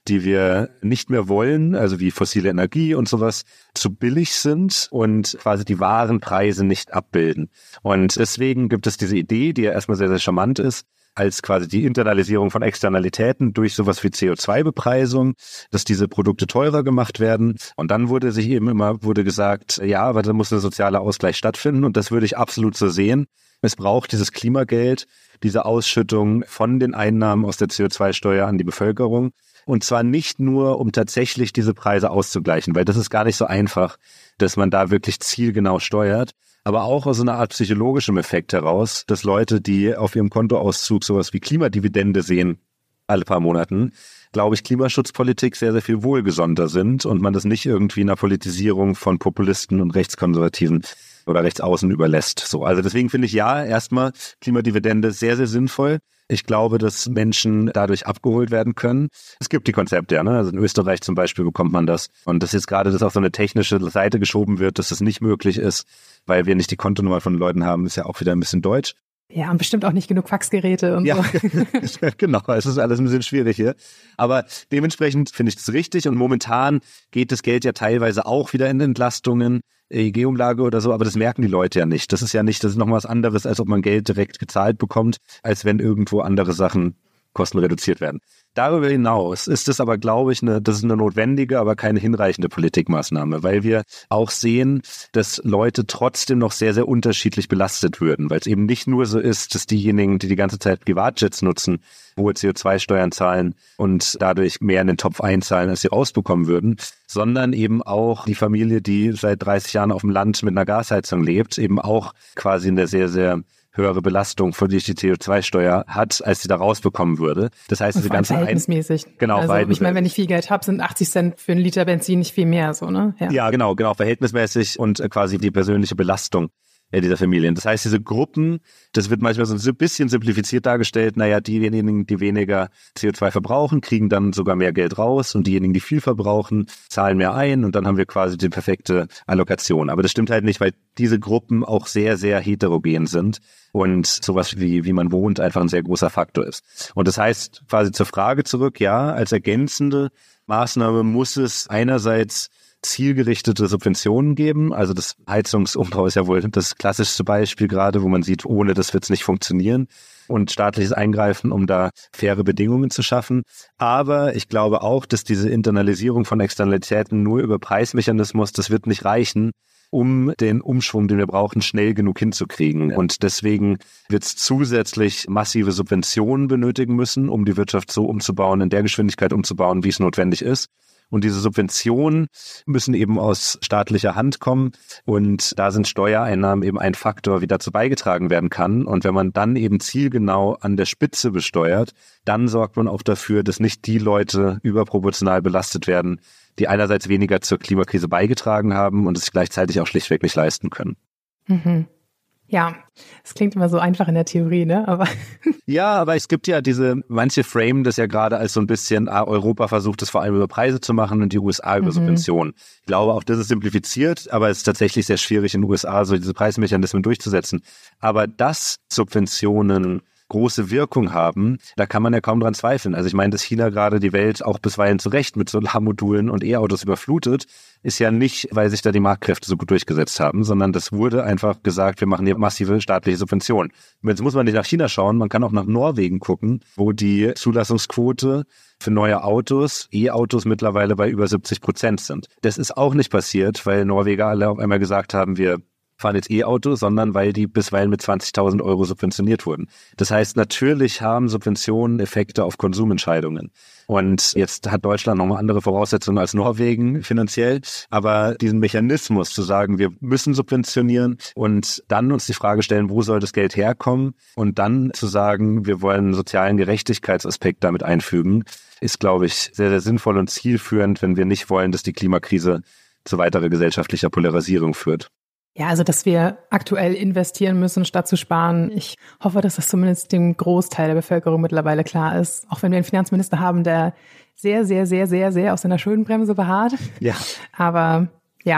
die wir nicht mehr wollen, also wie fossile Energie und sowas, zu billig sind und quasi die wahren Preise nicht abbilden. Und deswegen gibt es diese Idee, die ja erstmal sehr, sehr charmant ist, als quasi die Internalisierung von Externalitäten durch sowas wie C O zwei Bepreisung, dass diese Produkte teurer gemacht werden. Und dann wurde sich eben immer, wurde gesagt, ja, aber da muss ein sozialer Ausgleich stattfinden. Und das würde ich absolut so sehen. Es braucht dieses Klimageld, diese Ausschüttung von den Einnahmen aus der C O zwei Steuer an die Bevölkerung. Und zwar nicht nur, um tatsächlich diese Preise auszugleichen, weil das ist gar nicht so einfach, dass man da wirklich zielgenau steuert, aber auch aus einer Art psychologischem Effekt heraus, dass Leute, die auf ihrem Kontoauszug sowas wie Klimadividende sehen, alle paar Monaten, glaube ich, Klimaschutzpolitik sehr, sehr viel wohlgesonnter sind und man das nicht irgendwie einer Politisierung von Populisten und Rechtskonservativen oder Rechtsaußen überlässt. So, also deswegen finde ich ja erstmal Klimadividende sehr, sehr sinnvoll. Ich glaube, dass Menschen dadurch abgeholt werden können. Es gibt die Konzepte, ja, ne? Also in Österreich zum Beispiel bekommt man das. Und dass jetzt gerade das auf so eine technische Seite geschoben wird, dass das nicht möglich ist, weil wir nicht die Kontonummer von Leuten haben, ist ja auch wieder ein bisschen deutsch. Ja, und bestimmt auch nicht genug Faxgeräte und ja, so. Genau, es ist alles ein bisschen schwierig hier. Aber dementsprechend finde ich das richtig und momentan geht das Geld ja teilweise auch wieder in Entlastungen, E E G-Umlage oder so, aber das merken die Leute ja nicht. Das ist ja nicht, das ist noch was anderes, als ob man Geld direkt gezahlt bekommt, als wenn irgendwo andere Sachen Kosten reduziert werden. Darüber hinaus ist es aber, glaube ich, eine, das ist eine notwendige, aber keine hinreichende Politikmaßnahme, weil wir auch sehen, dass Leute trotzdem noch sehr, sehr unterschiedlich belastet würden, weil es eben nicht nur so ist, dass diejenigen, die die ganze Zeit Privatjets nutzen, hohe C O zwei Steuern zahlen und dadurch mehr in den Topf einzahlen, als sie rausbekommen würden, sondern eben auch die Familie, die seit dreißig Jahren auf dem Land mit einer Gasheizung lebt, eben auch quasi eine sehr, sehr höhere Belastung, für die die C O zwei Steuer hat, als sie da rausbekommen würde. Das heißt, diese ganze verhältnismäßig. Ein- genau, also ich meine, wenn ich viel Geld habe, sind achtzig Cent für einen Liter Benzin nicht viel mehr, so, ne? Ja, ja genau, genau, verhältnismäßig und äh, quasi die persönliche Belastung dieser Familien. Das heißt, diese Gruppen, das wird manchmal so ein bisschen simplifiziert dargestellt, naja, diejenigen, die weniger C O zwei verbrauchen, kriegen dann sogar mehr Geld raus und diejenigen, die viel verbrauchen, zahlen mehr ein und dann haben wir quasi die perfekte Allokation. Aber das stimmt halt nicht, weil diese Gruppen auch sehr, sehr heterogen sind und sowas wie, wie man wohnt, einfach ein sehr großer Faktor ist. Und das heißt, quasi zur Frage zurück, ja, als ergänzende Maßnahme muss es einerseits zielgerichtete Subventionen geben. Also das Heizungsumbau ist ja wohl das klassischste Beispiel gerade, wo man sieht, ohne das wird es nicht funktionieren. Und staatliches Eingreifen, um da faire Bedingungen zu schaffen. Aber ich glaube auch, dass diese Internalisierung von Externalitäten nur über Preismechanismus, das wird nicht reichen, um den Umschwung, den wir brauchen, schnell genug hinzukriegen. Und deswegen wird es zusätzlich massive Subventionen benötigen müssen, um die Wirtschaft so umzubauen, in der Geschwindigkeit umzubauen, wie es notwendig ist. Und diese Subventionen müssen eben aus staatlicher Hand kommen. Und da sind Steuereinnahmen eben ein Faktor, wie dazu beigetragen werden kann. Und wenn man dann eben zielgenau an der Spitze besteuert, dann sorgt man auch dafür, dass nicht die Leute überproportional belastet werden, die einerseits weniger zur Klimakrise beigetragen haben und es sich gleichzeitig auch schlichtweg nicht leisten können. Mhm. Ja, es klingt immer so einfach in der Theorie, ne? Aber ja, aber es gibt ja diese, manche framen das ja gerade als so ein bisschen, ah, Europa versucht es vor allem über Preise zu machen und die U S A über mhm. Subventionen. Ich glaube, auch das ist simplifiziert, aber es ist tatsächlich sehr schwierig in den U S A so diese Preismechanismen durchzusetzen. Aber dass Subventionen große Wirkung haben, da kann man ja kaum dran zweifeln. Also ich meine, dass China gerade die Welt auch bisweilen zu Recht mit Solarmodulen und E-Autos überflutet, ist ja nicht, weil sich da die Marktkräfte so gut durchgesetzt haben, sondern das wurde einfach gesagt, wir machen hier massive staatliche Subventionen. Und jetzt muss man nicht nach China schauen, man kann auch nach Norwegen gucken, wo die Zulassungsquote für neue Autos, E-Autos mittlerweile bei über siebzig Prozent sind. Das ist auch nicht passiert, weil Norweger alle auf einmal gesagt haben, wir fahren jetzt E-Autos, sondern weil die bisweilen mit zwanzigtausend Euro subventioniert wurden. Das heißt, natürlich haben Subventionen Effekte auf Konsumentscheidungen. Und jetzt hat Deutschland nochmal andere Voraussetzungen als Norwegen finanziell. Aber diesen Mechanismus zu sagen, wir müssen subventionieren und dann uns die Frage stellen, wo soll das Geld herkommen? Und dann zu sagen, wir wollen einen sozialen Gerechtigkeitsaspekt damit einfügen, ist, glaube ich, sehr, sehr sinnvoll und zielführend, wenn wir nicht wollen, dass die Klimakrise zu weiterer gesellschaftlicher Polarisierung führt. Ja, also dass wir aktuell investieren müssen, statt zu sparen. Ich hoffe, dass das zumindest dem Großteil der Bevölkerung mittlerweile klar ist. Auch wenn wir einen Finanzminister haben, der sehr, sehr, sehr, sehr, sehr auf seiner Schuldenbremse beharrt. Ja. Aber ja,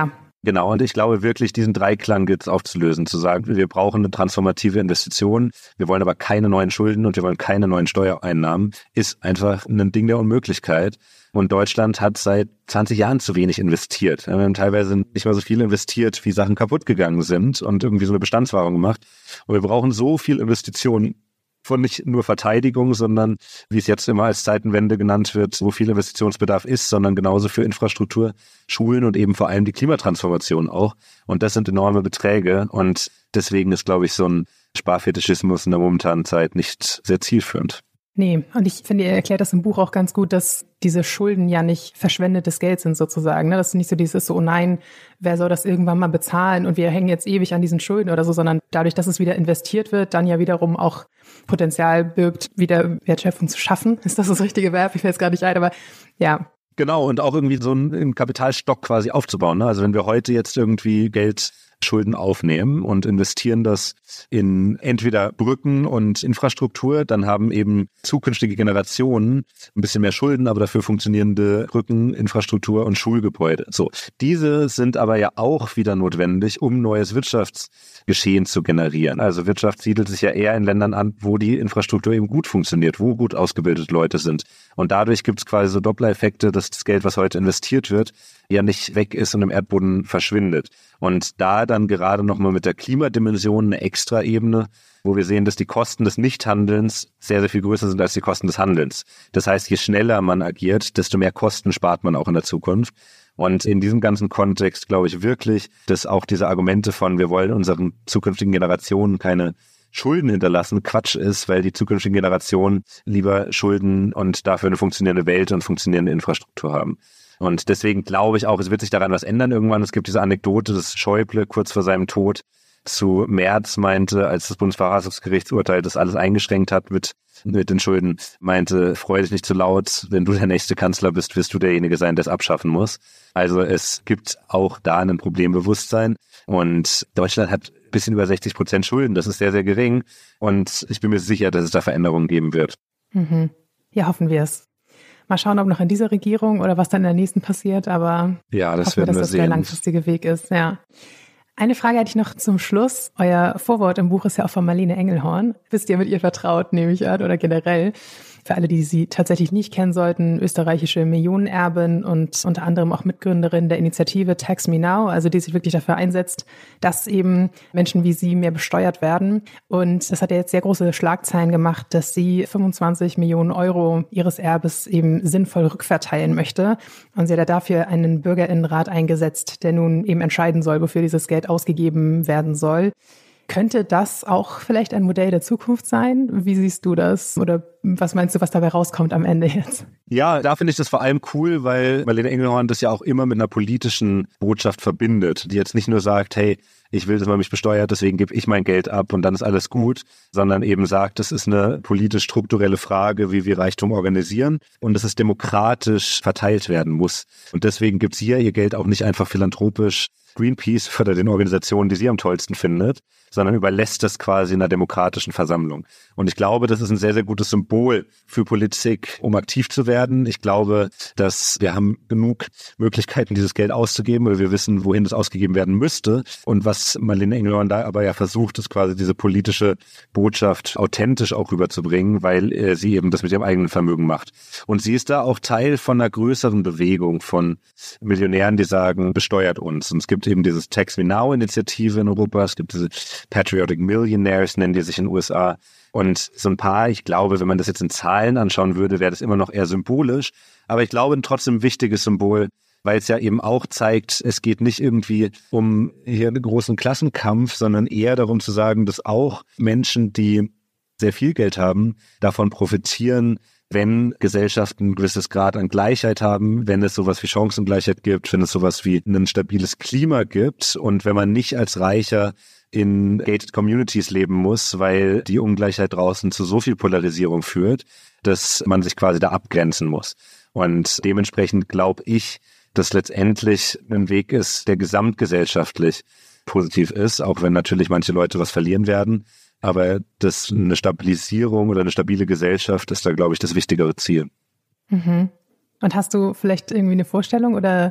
Genau, und ich glaube wirklich, diesen Dreiklang gilt es aufzulösen, zu sagen, wir brauchen eine transformative Investition, wir wollen aber keine neuen Schulden und wir wollen keine neuen Steuereinnahmen, ist einfach ein Ding der Unmöglichkeit. Und Deutschland hat seit zwanzig Jahren zu wenig investiert. Wir haben teilweise nicht mal so viel investiert, wie Sachen kaputt gegangen sind und irgendwie so eine Bestandswahrung gemacht. Und wir brauchen so viel Investitionen von nicht nur Verteidigung, sondern, wie es jetzt immer als Zeitenwende genannt wird, so viel Investitionsbedarf ist, sondern genauso für Infrastruktur, Schulen und eben vor allem die Klimatransformation auch. Und das sind enorme Beträge und deswegen ist, glaube ich, so ein Sparfetischismus in der momentanen Zeit nicht sehr zielführend. Nee, und ich finde, ihr erklärt das im Buch auch ganz gut, dass diese Schulden ja nicht verschwendetes Geld sind sozusagen. Ne? Das ist nicht so dieses so, oh nein, wer soll das irgendwann mal bezahlen und wir hängen jetzt ewig an diesen Schulden oder so, sondern dadurch, dass es wieder investiert wird, dann ja wiederum auch Potenzial birgt, wieder Wertschöpfung zu schaffen. Ist das das richtige Verb? Ich fällt es gerade nicht ein, aber ja. Genau, und auch irgendwie so einen, einen Kapitalstock quasi aufzubauen. Ne? Also wenn wir heute jetzt irgendwie Geld Schulden aufnehmen und investieren das in entweder Brücken und Infrastruktur, dann haben eben zukünftige Generationen ein bisschen mehr Schulden, aber dafür funktionierende Brücken, Infrastruktur und Schulgebäude. So, diese sind aber ja auch wieder notwendig, um neues Wirtschaftsgeschehen zu generieren. Also Wirtschaft siedelt sich ja eher in Ländern an, wo die Infrastruktur eben gut funktioniert, wo gut ausgebildete Leute sind. Und dadurch gibt es quasi so Dopplereffekte, dass das Geld, was heute investiert wird, ja nicht weg ist und im Erdboden verschwindet. Und da dann gerade nochmal mit der Klimadimension eine Extraebene, wo wir sehen, dass die Kosten des Nichthandelns sehr, sehr viel größer sind als die Kosten des Handelns. Das heißt, je schneller man agiert, desto mehr Kosten spart man auch in der Zukunft. Und in diesem ganzen Kontext glaube ich wirklich, dass auch diese Argumente von, wir wollen unseren zukünftigen Generationen keine Schulden hinterlassen, Quatsch ist, weil die zukünftigen Generationen lieber Schulden und dafür eine funktionierende Welt und funktionierende Infrastruktur haben. Und deswegen glaube ich auch, es wird sich daran was ändern irgendwann. Es gibt diese Anekdote, dass Schäuble kurz vor seinem Tod zu Merz meinte, als das Bundesverfassungsgerichtsurteil das alles eingeschränkt hat mit, mit den Schulden, meinte, freu dich nicht zu laut, wenn du der nächste Kanzler bist, wirst du derjenige sein, der es abschaffen muss. Also es gibt auch da ein Problembewusstsein und Deutschland hat ein bisschen über sechzig Prozent Schulden, das ist sehr, sehr gering und ich bin mir sicher, dass es da Veränderungen geben wird. Mhm. Ja, hoffen wir es. Mal schauen, ob noch in dieser Regierung oder was dann in der nächsten passiert, aber ja, das hoffen wir, dass wir das sehen. Der langfristige Weg ist, ja. Eine Frage hatte ich noch zum Schluss. Euer Vorwort im Buch ist ja auch von Marlene Engelhorn. Bist ihr mit ihr vertraut, nehme ich an, oder generell? Für alle, die sie tatsächlich nicht kennen sollten, österreichische Millionenerbin und unter anderem auch Mitgründerin der Initiative Tax Me Now, also die sich wirklich dafür einsetzt, dass eben Menschen wie sie mehr besteuert werden. Und das hat ja jetzt sehr große Schlagzeilen gemacht, dass sie fünfundzwanzig Millionen Euro ihres Erbes eben sinnvoll rückverteilen möchte. Und sie hat ja dafür einen Bürgerinnenrat eingesetzt, der nun eben entscheiden soll, wofür dieses Geld ausgegeben werden soll. Könnte das auch vielleicht ein Modell der Zukunft sein? Wie siehst du das? Oder was meinst du, was dabei rauskommt am Ende jetzt? Ja, da finde ich das vor allem cool, weil Marlene Engelhorn das ja auch immer mit einer politischen Botschaft verbindet, die jetzt nicht nur sagt, hey, ich will, dass man mich besteuert, deswegen gebe ich mein Geld ab und dann ist alles gut, sondern eben sagt, das ist eine politisch-strukturelle Frage, wie wir Reichtum organisieren und dass es demokratisch verteilt werden muss. Und deswegen gibt sie ja ihr Geld auch nicht einfach philanthropisch Greenpeace oder den Organisationen, die sie am tollsten findet, sondern überlässt das quasi einer demokratischen Versammlung. Und ich glaube, das ist ein sehr, sehr gutes Symbol für Politik, um aktiv zu werden. Ich glaube, dass wir haben genug Möglichkeiten, dieses Geld auszugeben, weil wir wissen, wohin das ausgegeben werden müsste. Und was Marlene Engelhorn da aber ja versucht, ist quasi diese politische Botschaft authentisch auch rüberzubringen, weil äh, sie eben das mit ihrem eigenen Vermögen macht. Und sie ist da auch Teil von einer größeren Bewegung von Millionären, die sagen, besteuert uns. Und es gibt eben dieses Tax Me Now Initiative in Europa, es gibt diese Patriotic Millionaires, nennen die sich in den U S A. Und so ein paar, ich glaube, wenn man das jetzt in Zahlen anschauen würde, wäre das immer noch eher symbolisch. Aber ich glaube, trotzdem ein wichtiges Symbol, weil es ja eben auch zeigt, es geht nicht irgendwie um hier einen großen Klassenkampf, sondern eher darum zu sagen, dass auch Menschen, die sehr viel Geld haben, davon profitieren, wenn Gesellschaften ein gewisses Grad an Gleichheit haben, wenn es sowas wie Chancengleichheit gibt, wenn es sowas wie ein stabiles Klima gibt und wenn man nicht als Reicher in gated communities leben muss, weil die Ungleichheit draußen zu so viel Polarisierung führt, dass man sich quasi da abgrenzen muss. Und dementsprechend glaube ich, dass letztendlich ein Weg ist, der gesamtgesellschaftlich positiv ist, auch wenn natürlich manche Leute was verlieren werden. Aber das eine Stabilisierung oder eine stabile Gesellschaft ist da, glaube ich, das wichtigere Ziel. Mhm. Und hast du vielleicht irgendwie eine Vorstellung oder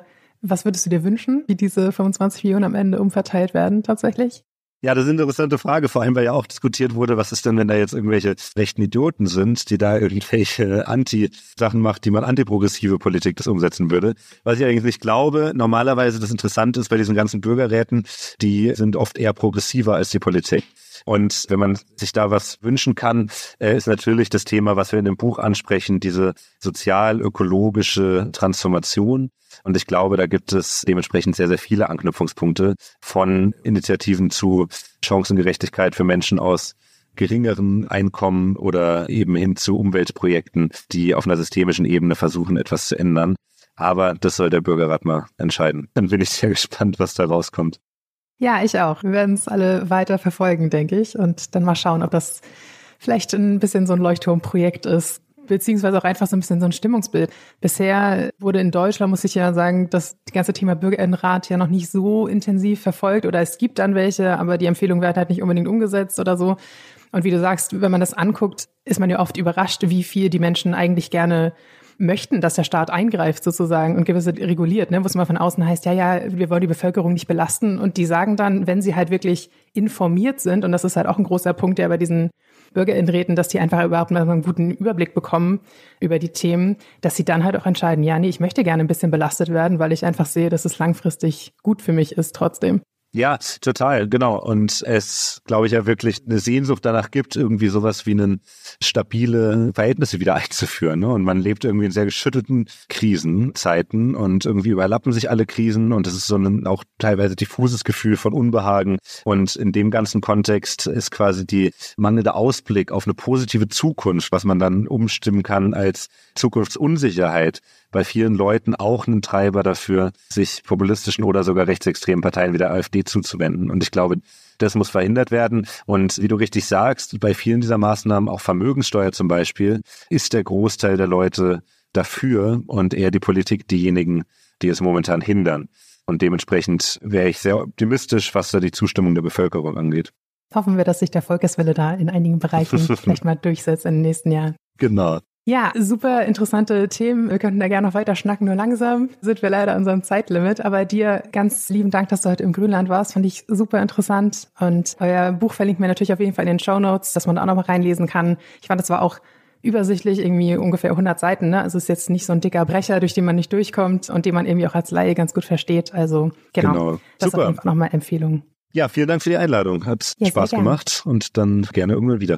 Was würdest du dir wünschen, wie diese fünfundzwanzig Millionen am Ende umverteilt werden tatsächlich? Ja, das ist eine interessante Frage, vor allem, weil ja auch diskutiert wurde, was ist denn, wenn da jetzt irgendwelche rechten Idioten sind, die da irgendwelche Anti-Sachen macht, die man antiprogressive Politik das umsetzen würde. Was ich eigentlich nicht glaube, normalerweise das Interessante ist bei diesen ganzen Bürgerräten, die sind oft eher progressiver als die Politik. Und wenn man sich da was wünschen kann, ist natürlich das Thema, was wir in dem Buch ansprechen, diese sozial-ökologische Transformation. Und ich glaube, da gibt es dementsprechend sehr, sehr viele Anknüpfungspunkte von Initiativen zu Chancengerechtigkeit für Menschen aus geringeren Einkommen oder eben hin zu Umweltprojekten, die auf einer systemischen Ebene versuchen, etwas zu ändern. Aber das soll der Bürgerrat mal entscheiden. Dann bin ich sehr gespannt, was da rauskommt. Ja, ich auch. Wir werden es alle weiter verfolgen, denke ich. Und dann mal schauen, ob das vielleicht ein bisschen so ein Leuchtturmprojekt ist, beziehungsweise auch einfach so ein bisschen so ein Stimmungsbild. Bisher wurde in Deutschland, muss ich ja sagen, das ganze Thema Bürgerinnenrat ja noch nicht so intensiv verfolgt. Oder es gibt dann welche, aber die Empfehlung wird halt nicht unbedingt umgesetzt oder so. Und wie du sagst, wenn man das anguckt, ist man ja oft überrascht, wie viel die Menschen eigentlich gerne möchten, dass der Staat eingreift sozusagen und gewisse reguliert, ne, wo es mal von außen heißt, ja, ja, wir wollen die Bevölkerung nicht belasten. Und die sagen dann, wenn sie halt wirklich informiert sind, und das ist halt auch ein großer Punkt, der bei diesen BürgerInnenräten, dass die einfach überhaupt mal einen guten Überblick bekommen über die Themen, dass sie dann halt auch entscheiden, ja, nee, ich möchte gerne ein bisschen belastet werden, weil ich einfach sehe, dass es langfristig gut für mich ist trotzdem. Ja, total, genau. Und es, glaube ich, ja wirklich eine Sehnsucht danach gibt, irgendwie sowas wie einen stabile Verhältnisse wieder einzuführen. Ne? Und man lebt irgendwie in sehr geschüttelten Krisenzeiten und irgendwie überlappen sich alle Krisen und es ist so ein auch teilweise diffuses Gefühl von Unbehagen. Und in dem ganzen Kontext ist quasi die mangelnde Ausblick auf eine positive Zukunft, was man dann umstimmen kann als Zukunftsunsicherheit, bei vielen Leuten auch ein Treiber dafür, sich populistischen oder sogar rechtsextremen Parteien wie der AfD zuzuwenden. Und ich glaube, das muss verhindert werden. Und wie du richtig sagst, bei vielen dieser Maßnahmen, auch Vermögenssteuer zum Beispiel, ist der Großteil der Leute dafür und eher die Politik diejenigen, die es momentan hindern. Und dementsprechend wäre ich sehr optimistisch, was da die Zustimmung der Bevölkerung angeht. Hoffen wir, dass sich der Volkswille da in einigen Bereichen vielleicht mal durchsetzt in den nächsten Jahren. Genau. Ja, super interessante Themen. Wir könnten da gerne noch weiter schnacken, nur langsam sind wir leider an unserem Zeitlimit. Aber dir ganz lieben Dank, dass du heute im Grünland warst. Fand ich super interessant. Und euer Buch verlinken wir natürlich auf jeden Fall in den Shownotes, dass man da auch noch mal reinlesen kann. Ich fand, es war auch übersichtlich, irgendwie ungefähr hundert Seiten. Ne? Also es ist jetzt nicht so ein dicker Brecher, durch den man nicht durchkommt und den man irgendwie auch als Laie ganz gut versteht. Also genau, genau. Das Super. ist auf jeden Fall nochmal Empfehlung. Ja, vielen Dank für die Einladung. Hat ja, Spaß gemacht und dann gerne irgendwann wieder.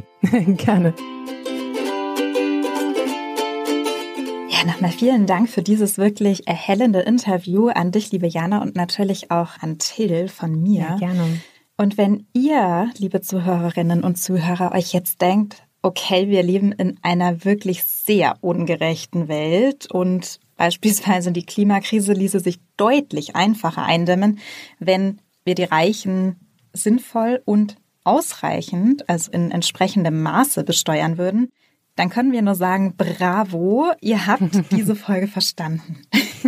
Gerne. Ja, nochmal vielen Dank für dieses wirklich erhellende Interview an dich, liebe Jana, und natürlich auch an Till von mir. Ja, gerne. Und wenn ihr, liebe Zuhörerinnen und Zuhörer, euch jetzt denkt, okay, wir leben in einer wirklich sehr ungerechten Welt und beispielsweise die Klimakrise ließe sich deutlich einfacher eindämmen, wenn wir die Reichen sinnvoll und ausreichend, also in entsprechendem Maße besteuern würden, dann können wir nur sagen, bravo, ihr habt diese Folge verstanden.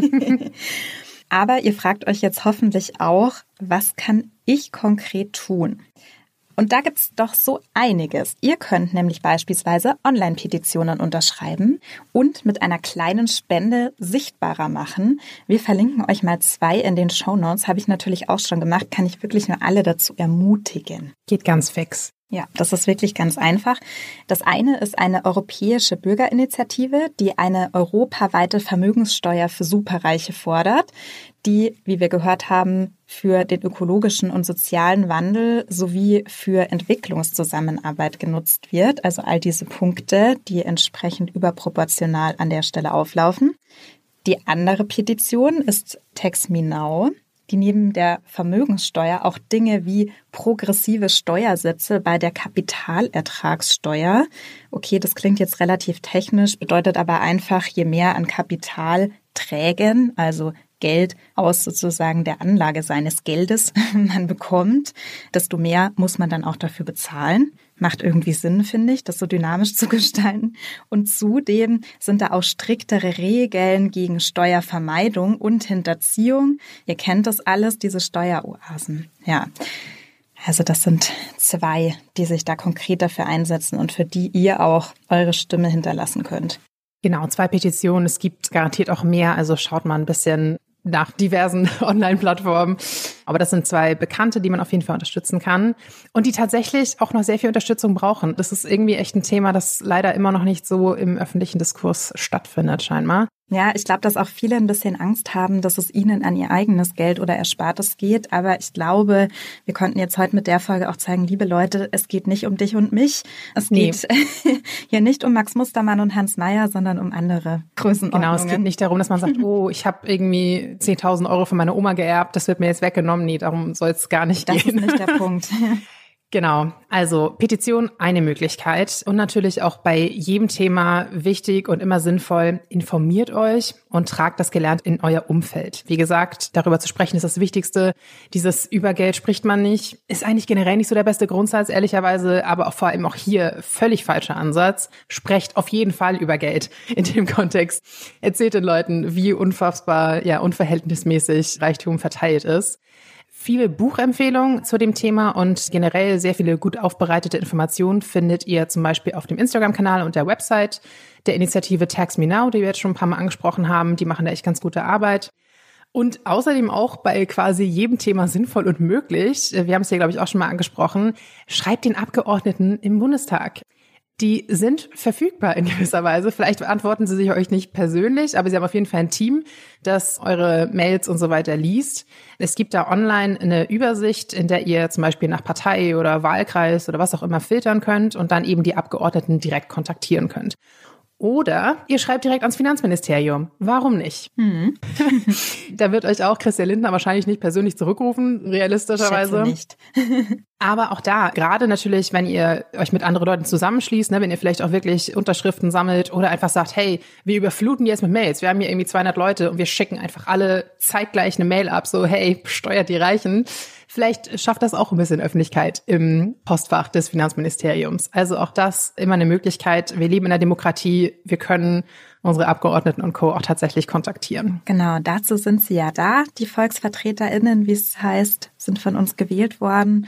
Aber ihr fragt euch jetzt hoffentlich auch, was kann ich konkret tun? Und da gibt's doch so einiges. Ihr könnt nämlich beispielsweise Online-Petitionen unterschreiben und mit einer kleinen Spende sichtbarer machen. Wir verlinken euch mal zwei in den Shownotes. Habe ich natürlich auch schon gemacht. Kann ich wirklich nur alle dazu ermutigen. Geht ganz fix. Ja, das ist wirklich ganz einfach. Das eine ist eine europäische Bürgerinitiative, die eine europaweite Vermögenssteuer für Superreiche fordert, die, wie wir gehört haben, für den ökologischen und sozialen Wandel sowie für Entwicklungszusammenarbeit genutzt wird. Also all diese Punkte, die entsprechend überproportional an der Stelle auflaufen. Die andere Petition ist Tax Me Now, die neben der Vermögenssteuer auch Dinge wie progressive Steuersätze bei der Kapitalertragssteuer. Okay, das klingt jetzt relativ technisch, bedeutet aber einfach, je mehr an Kapitalträgen, also Geld aus sozusagen der Anlage seines Geldes man bekommt, desto mehr muss man dann auch dafür bezahlen. Macht irgendwie Sinn, finde ich, das so dynamisch zu gestalten. Und zudem sind da auch striktere Regeln gegen Steuervermeidung und Hinterziehung. Ihr kennt das alles, diese Steueroasen. Ja, also das sind zwei, die sich da konkret dafür einsetzen und für die ihr auch eure Stimme hinterlassen könnt. Genau, zwei Petitionen. Es gibt garantiert auch mehr. Also schaut mal ein bisschen nach diversen Online-Plattformen. Aber das sind zwei Bekannte, die man auf jeden Fall unterstützen kann und die tatsächlich auch noch sehr viel Unterstützung brauchen. Das ist irgendwie echt ein Thema, das leider immer noch nicht so im öffentlichen Diskurs stattfindet, scheinbar. Ja, ich glaube, dass auch viele ein bisschen Angst haben, dass es ihnen an ihr eigenes Geld oder Erspartes geht. Aber ich glaube, wir konnten jetzt heute mit der Folge auch zeigen, liebe Leute, es geht nicht um dich und mich. Es nee. geht hier nicht um Max Mustermann und Hans Meyer, sondern um andere Größenordnungen. Genau, es geht nicht darum, dass man sagt, oh, ich habe irgendwie zehntausend Euro von meiner Oma geerbt, das wird mir jetzt weggenommen. Nee, darum soll es gar nicht das gehen. Das ist nicht der Punkt. Genau, also Petition eine Möglichkeit und natürlich auch bei jedem Thema wichtig und immer sinnvoll, informiert euch und tragt das gelernt in euer Umfeld. Wie gesagt, darüber zu sprechen ist das Wichtigste. Dieses Übergeld spricht man nicht, ist eigentlich generell nicht so der beste Grundsatz, ehrlicherweise, aber auch vor allem auch hier völlig falscher Ansatz. Sprecht auf jeden Fall über Geld in dem Kontext. Erzählt den Leuten, wie unfassbar, ja, unverhältnismäßig Reichtum verteilt ist. Viele Buchempfehlungen zu dem Thema und generell sehr viele gut aufbereitete Informationen findet ihr zum Beispiel auf dem Instagram-Kanal und der Website der Initiative Tax Me Now, die wir jetzt schon ein paar Mal angesprochen haben. Die machen da echt ganz gute Arbeit. Und außerdem auch bei quasi jedem Thema sinnvoll und möglich, wir haben es hier, glaube ich, auch schon mal angesprochen, schreibt den Abgeordneten im Bundestag. Die sind verfügbar in gewisser Weise. Vielleicht beantworten sie sich euch nicht persönlich, aber sie haben auf jeden Fall ein Team, das eure Mails und so weiter liest. Es gibt da online eine Übersicht, in der ihr zum Beispiel nach Partei oder Wahlkreis oder was auch immer filtern könnt und dann eben die Abgeordneten direkt kontaktieren könnt. Oder ihr schreibt direkt ans Finanzministerium. Warum nicht? Hm. Da wird euch auch Christian Lindner wahrscheinlich nicht persönlich zurückrufen, realistischerweise. Schätze nicht. Aber auch da, gerade natürlich, wenn ihr euch mit anderen Leuten zusammenschließt, ne, wenn ihr vielleicht auch wirklich Unterschriften sammelt oder einfach sagt, hey, wir überfluten jetzt mit Mails. Wir haben hier irgendwie zweihundert Leute und wir schicken einfach alle zeitgleich eine Mail ab, so hey, steuert die Reichen. Vielleicht schafft das auch ein bisschen Öffentlichkeit im Postfach des Finanzministeriums. Also auch das immer eine Möglichkeit. Wir leben in der Demokratie. Wir können unsere Abgeordneten und Co. auch tatsächlich kontaktieren. Genau, dazu sind sie ja da. Die VolksvertreterInnen, wie es heißt, sind von uns gewählt worden.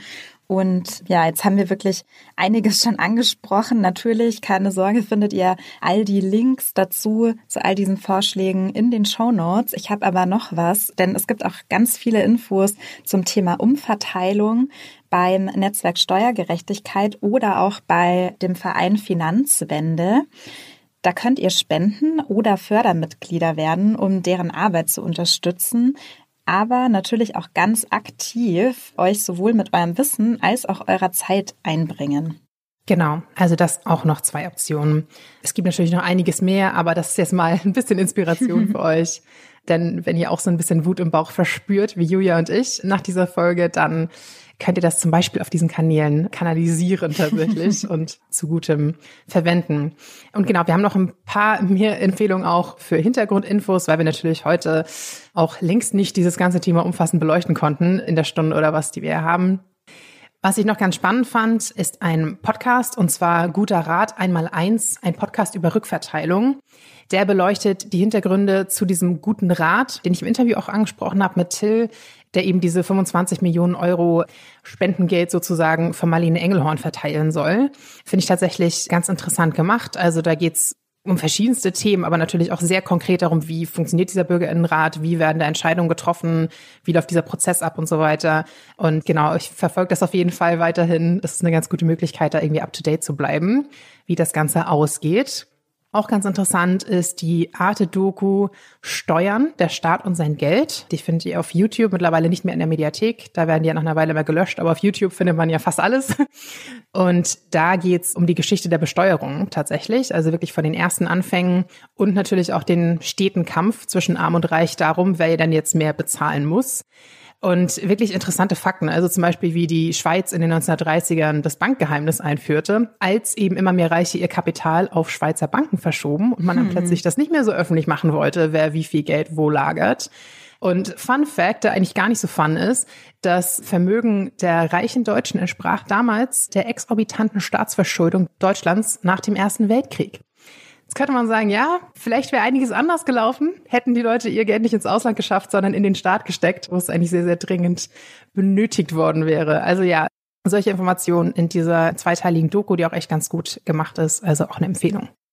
Und ja, jetzt haben wir wirklich einiges schon angesprochen. Natürlich, keine Sorge, findet ihr all die Links dazu, zu all diesen Vorschlägen in den Shownotes. Ich habe aber noch was, denn es gibt auch ganz viele Infos zum Thema Umverteilung beim Netzwerk Steuergerechtigkeit oder auch bei dem Verein Finanzwende. Da könnt ihr spenden oder Fördermitglieder werden, um deren Arbeit zu unterstützen. Aber natürlich auch ganz aktiv euch sowohl mit eurem Wissen als auch eurer Zeit einbringen. Genau, also das auch noch zwei Optionen. Es gibt natürlich noch einiges mehr, aber das ist jetzt mal ein bisschen Inspiration für euch. Denn wenn ihr auch so ein bisschen Wut im Bauch verspürt, wie Julia und ich nach dieser Folge, dann könnt ihr das zum Beispiel auf diesen Kanälen kanalisieren tatsächlich und zu Gutem verwenden. Und genau, wir haben noch ein paar mehr Empfehlungen auch für Hintergrundinfos, weil wir natürlich heute auch längst nicht dieses ganze Thema umfassend beleuchten konnten in der Stunde oder was, die wir haben. Was ich noch ganz spannend fand, ist ein Podcast, und zwar Guter Rat einmal eins, ein Podcast über Rückverteilung. Der beleuchtet die Hintergründe zu diesem guten Rat, den ich im Interview auch angesprochen habe mit Till, der eben diese fünfundzwanzig Millionen Euro Spendengeld sozusagen für Marlene Engelhorn verteilen soll. Finde ich tatsächlich ganz interessant gemacht. Also da geht's um verschiedenste Themen, aber natürlich auch sehr konkret darum, wie funktioniert dieser Bürgerinnenrat, wie werden da Entscheidungen getroffen, wie läuft dieser Prozess ab und so weiter. Und genau, ich verfolge das auf jeden Fall weiterhin. Das ist eine ganz gute Möglichkeit, da irgendwie up-to-date zu bleiben, wie das Ganze ausgeht. Auch ganz interessant ist die Arte-Doku Steuern, der Staat und sein Geld. Die findet ihr auf YouTube, mittlerweile nicht mehr in der Mediathek. Da werden die ja nach einer Weile mal gelöscht, aber auf YouTube findet man ja fast alles. Und da geht's um die Geschichte der Besteuerung tatsächlich, also wirklich von den ersten Anfängen und natürlich auch den steten Kampf zwischen Arm und Reich darum, wer denn jetzt mehr bezahlen muss. Und wirklich interessante Fakten, also zum Beispiel, wie die Schweiz in den neunzehnhundertdreißigern das Bankgeheimnis einführte, als eben immer mehr Reiche ihr Kapital auf Schweizer Banken verschoben und man dann hm. plötzlich das nicht mehr so öffentlich machen wollte, wer wie viel Geld wo lagert. Und Fun Fact, der eigentlich gar nicht so fun ist, das Vermögen der reichen Deutschen entsprach damals der exorbitanten Staatsverschuldung Deutschlands nach dem Ersten Weltkrieg. Jetzt könnte man sagen, ja, vielleicht wäre einiges anders gelaufen, hätten die Leute ihr Geld nicht ins Ausland geschafft, sondern in den Staat gesteckt, wo es eigentlich sehr, sehr dringend benötigt worden wäre. Also ja, solche Informationen in dieser zweiteiligen Doku, die auch echt ganz gut gemacht ist, also auch eine Empfehlung.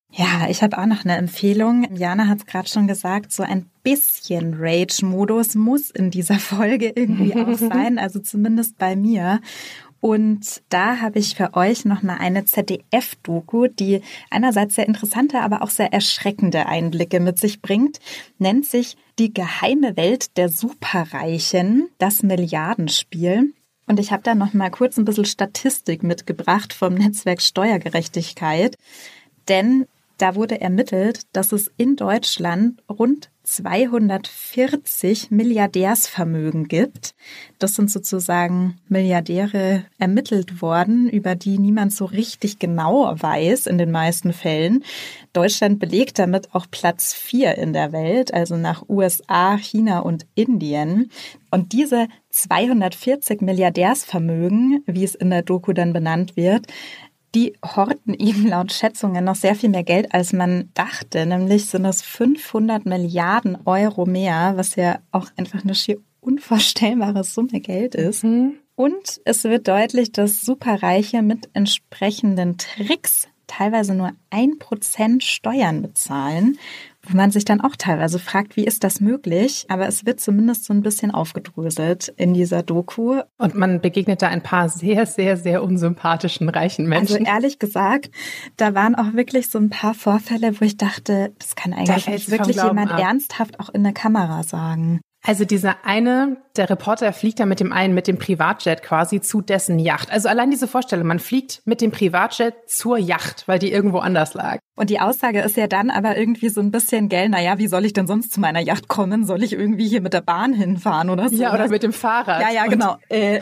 Ja, ich habe auch noch eine Empfehlung. Jana hat es gerade schon gesagt, so ein bisschen Rage-Modus muss in dieser Folge irgendwie auch sein, also zumindest bei mir. Und da habe ich für euch noch mal eine Z D F-Doku, die einerseits sehr interessante, aber auch sehr erschreckende Einblicke mit sich bringt. Nennt sich Die geheime Welt der Superreichen, das Milliardenspiel. Und ich habe da noch mal kurz ein bisschen Statistik mitgebracht vom Netzwerk Steuergerechtigkeit. Denn da wurde ermittelt, dass es in Deutschland rund zweihundertvierzig Milliardärsvermögen gibt. Das sind sozusagen Milliardäre ermittelt worden, über die niemand so richtig genau weiß in den meisten Fällen. Deutschland belegt damit auch Platz vier in der Welt, also nach U S A, China und Indien. Und diese zweihundertvierzig Milliardärsvermögen, wie es in der Doku dann benannt wird, die horten eben laut Schätzungen noch sehr viel mehr Geld, als man dachte. Nämlich sind es fünfhundert Milliarden Euro mehr, was ja auch einfach eine schier unvorstellbare Summe Geld ist. Mhm. Und es wird deutlich, dass Superreiche mit entsprechenden Tricks teilweise nur ein Prozent Steuern bezahlen, wo man sich dann auch teilweise fragt, wie ist das möglich? Aber es wird zumindest so ein bisschen aufgedröselt in dieser Doku. Und man begegnet da ein paar sehr, sehr, sehr unsympathischen reichen Menschen. Also ehrlich gesagt, da waren auch wirklich so ein paar Vorfälle, wo ich dachte, das kann eigentlich nicht wirklich jemand ab. ernsthaft auch in der Kamera sagen. Also dieser eine, der Reporter fliegt da mit dem einen, mit dem Privatjet quasi zu dessen Yacht. Also allein diese Vorstellung, man fliegt mit dem Privatjet zur Yacht, weil die irgendwo anders lag. Und die Aussage ist ja dann aber irgendwie so ein bisschen, gell, naja, wie soll ich denn sonst zu meiner Yacht kommen? Soll ich irgendwie hier mit der Bahn hinfahren oder so? Ja, oder mit dem Fahrrad. Ja, ja, genau. Und, äh.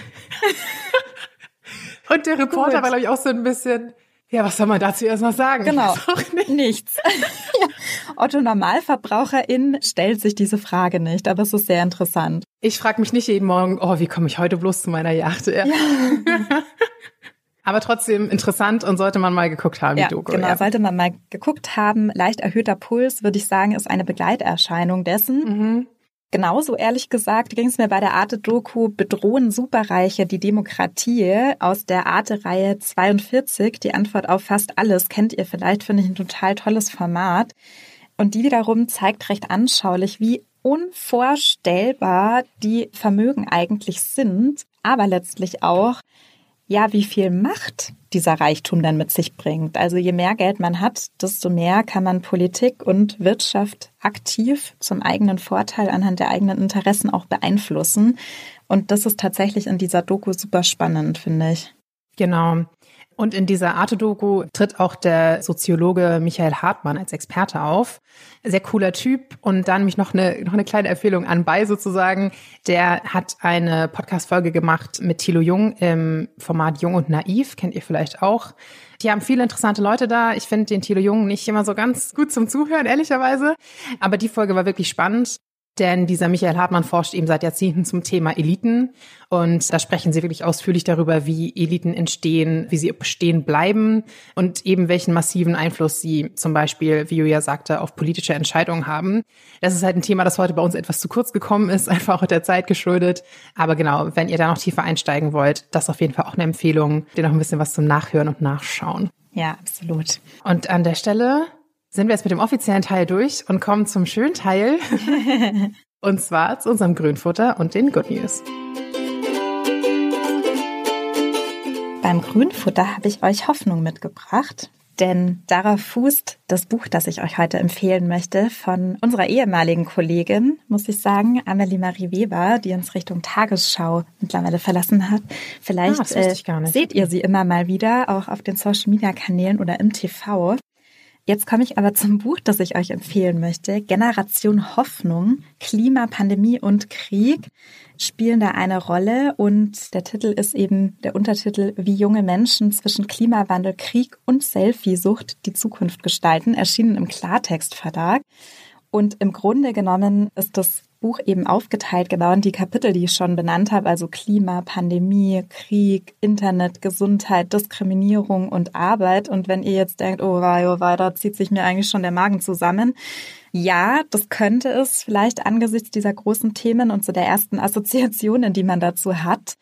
Und der Reporter Gut. war, glaube ich, auch so ein bisschen... Ja, was soll man dazu erst mal sagen? Genau, nicht. nichts. Ja. Otto Normalverbraucherin stellt sich diese Frage nicht, aber es ist sehr interessant. Ich frage mich nicht jeden Morgen, oh, wie komme ich heute bloß zu meiner Yacht? Ja. Ja. Aber trotzdem interessant und sollte man mal geguckt haben, ja, die Doku. Genau, ja. sollte man mal geguckt haben. Leicht erhöhter Puls, würde ich sagen, ist eine Begleiterscheinung dessen. Mhm. Genauso ehrlich gesagt ging es mir bei der Arte-Doku Bedrohen Superreiche die Demokratie aus der Arte-Reihe zweiundvierzig. Die Antwort auf fast alles kennt ihr vielleicht, finde ich ein total tolles Format. Und die wiederum zeigt recht anschaulich, wie unvorstellbar die Vermögen eigentlich sind, aber letztlich auch, ja, wie viel Macht dieser Reichtum dann mit sich bringt. Also je mehr Geld man hat, desto mehr kann man Politik und Wirtschaft aktiv zum eigenen Vorteil anhand der eigenen Interessen auch beeinflussen. Und das ist tatsächlich in dieser Doku super spannend, finde ich. Genau. Und in dieser Arte-Doku tritt auch der Soziologe Michael Hartmann als Experte auf. Sehr cooler Typ. Und dann mich noch eine, noch eine kleine Empfehlung anbei sozusagen. Der hat eine Podcast-Folge gemacht mit Thilo Jung im Format Jung und Naiv. Kennt ihr vielleicht auch. Die haben viele interessante Leute da. Ich finde den Thilo Jung nicht immer so ganz gut zum Zuhören, ehrlicherweise. Aber die Folge war wirklich spannend. Denn dieser Michael Hartmann forscht eben seit Jahrzehnten zum Thema Eliten. Und da sprechen sie wirklich ausführlich darüber, wie Eliten entstehen, wie sie bestehen bleiben und eben welchen massiven Einfluss sie zum Beispiel, wie Julia sagte, auf politische Entscheidungen haben. Das ist halt ein Thema, das heute bei uns etwas zu kurz gekommen ist, einfach auch der Zeit geschuldet. Aber genau, wenn ihr da noch tiefer einsteigen wollt, das ist auf jeden Fall auch eine Empfehlung, dir noch ein bisschen was zum Nachhören und Nachschauen. Ja, absolut. Und an der Stelle sind wir jetzt mit dem offiziellen Teil durch und kommen zum schönen Teil. Und zwar zu unserem Grünfutter und den Good News. Beim Grünfutter habe ich euch Hoffnung mitgebracht, denn darauf fußt das Buch, das ich euch heute empfehlen möchte, von unserer ehemaligen Kollegin, muss ich sagen, Amelie Marie Weber, die uns Richtung Tagesschau mittlerweile verlassen hat. Vielleicht ah, das wusste ich gar nicht. Äh, seht ihr sie immer mal wieder, auch auf den Social-Media-Kanälen oder im T V. Jetzt komme ich aber zum Buch, das ich euch empfehlen möchte. Generation Hoffnung, Klima, Pandemie und Krieg spielen da eine Rolle. Und der Titel ist eben der Untertitel, wie junge Menschen zwischen Klimawandel, Krieg und Selfie-Sucht die Zukunft gestalten, erschienen im Klartext Verlag. Und im Grunde genommen ist das Buch eben aufgeteilt, genau in die Kapitel, die ich schon benannt habe, also Klima, Pandemie, Krieg, Internet, Gesundheit, Diskriminierung und Arbeit. Und wenn ihr jetzt denkt, oh wei, oh wei, da zieht sich mir eigentlich schon der Magen zusammen. Ja, das könnte es vielleicht angesichts dieser großen Themen und so der ersten Assoziationen, die man dazu hat.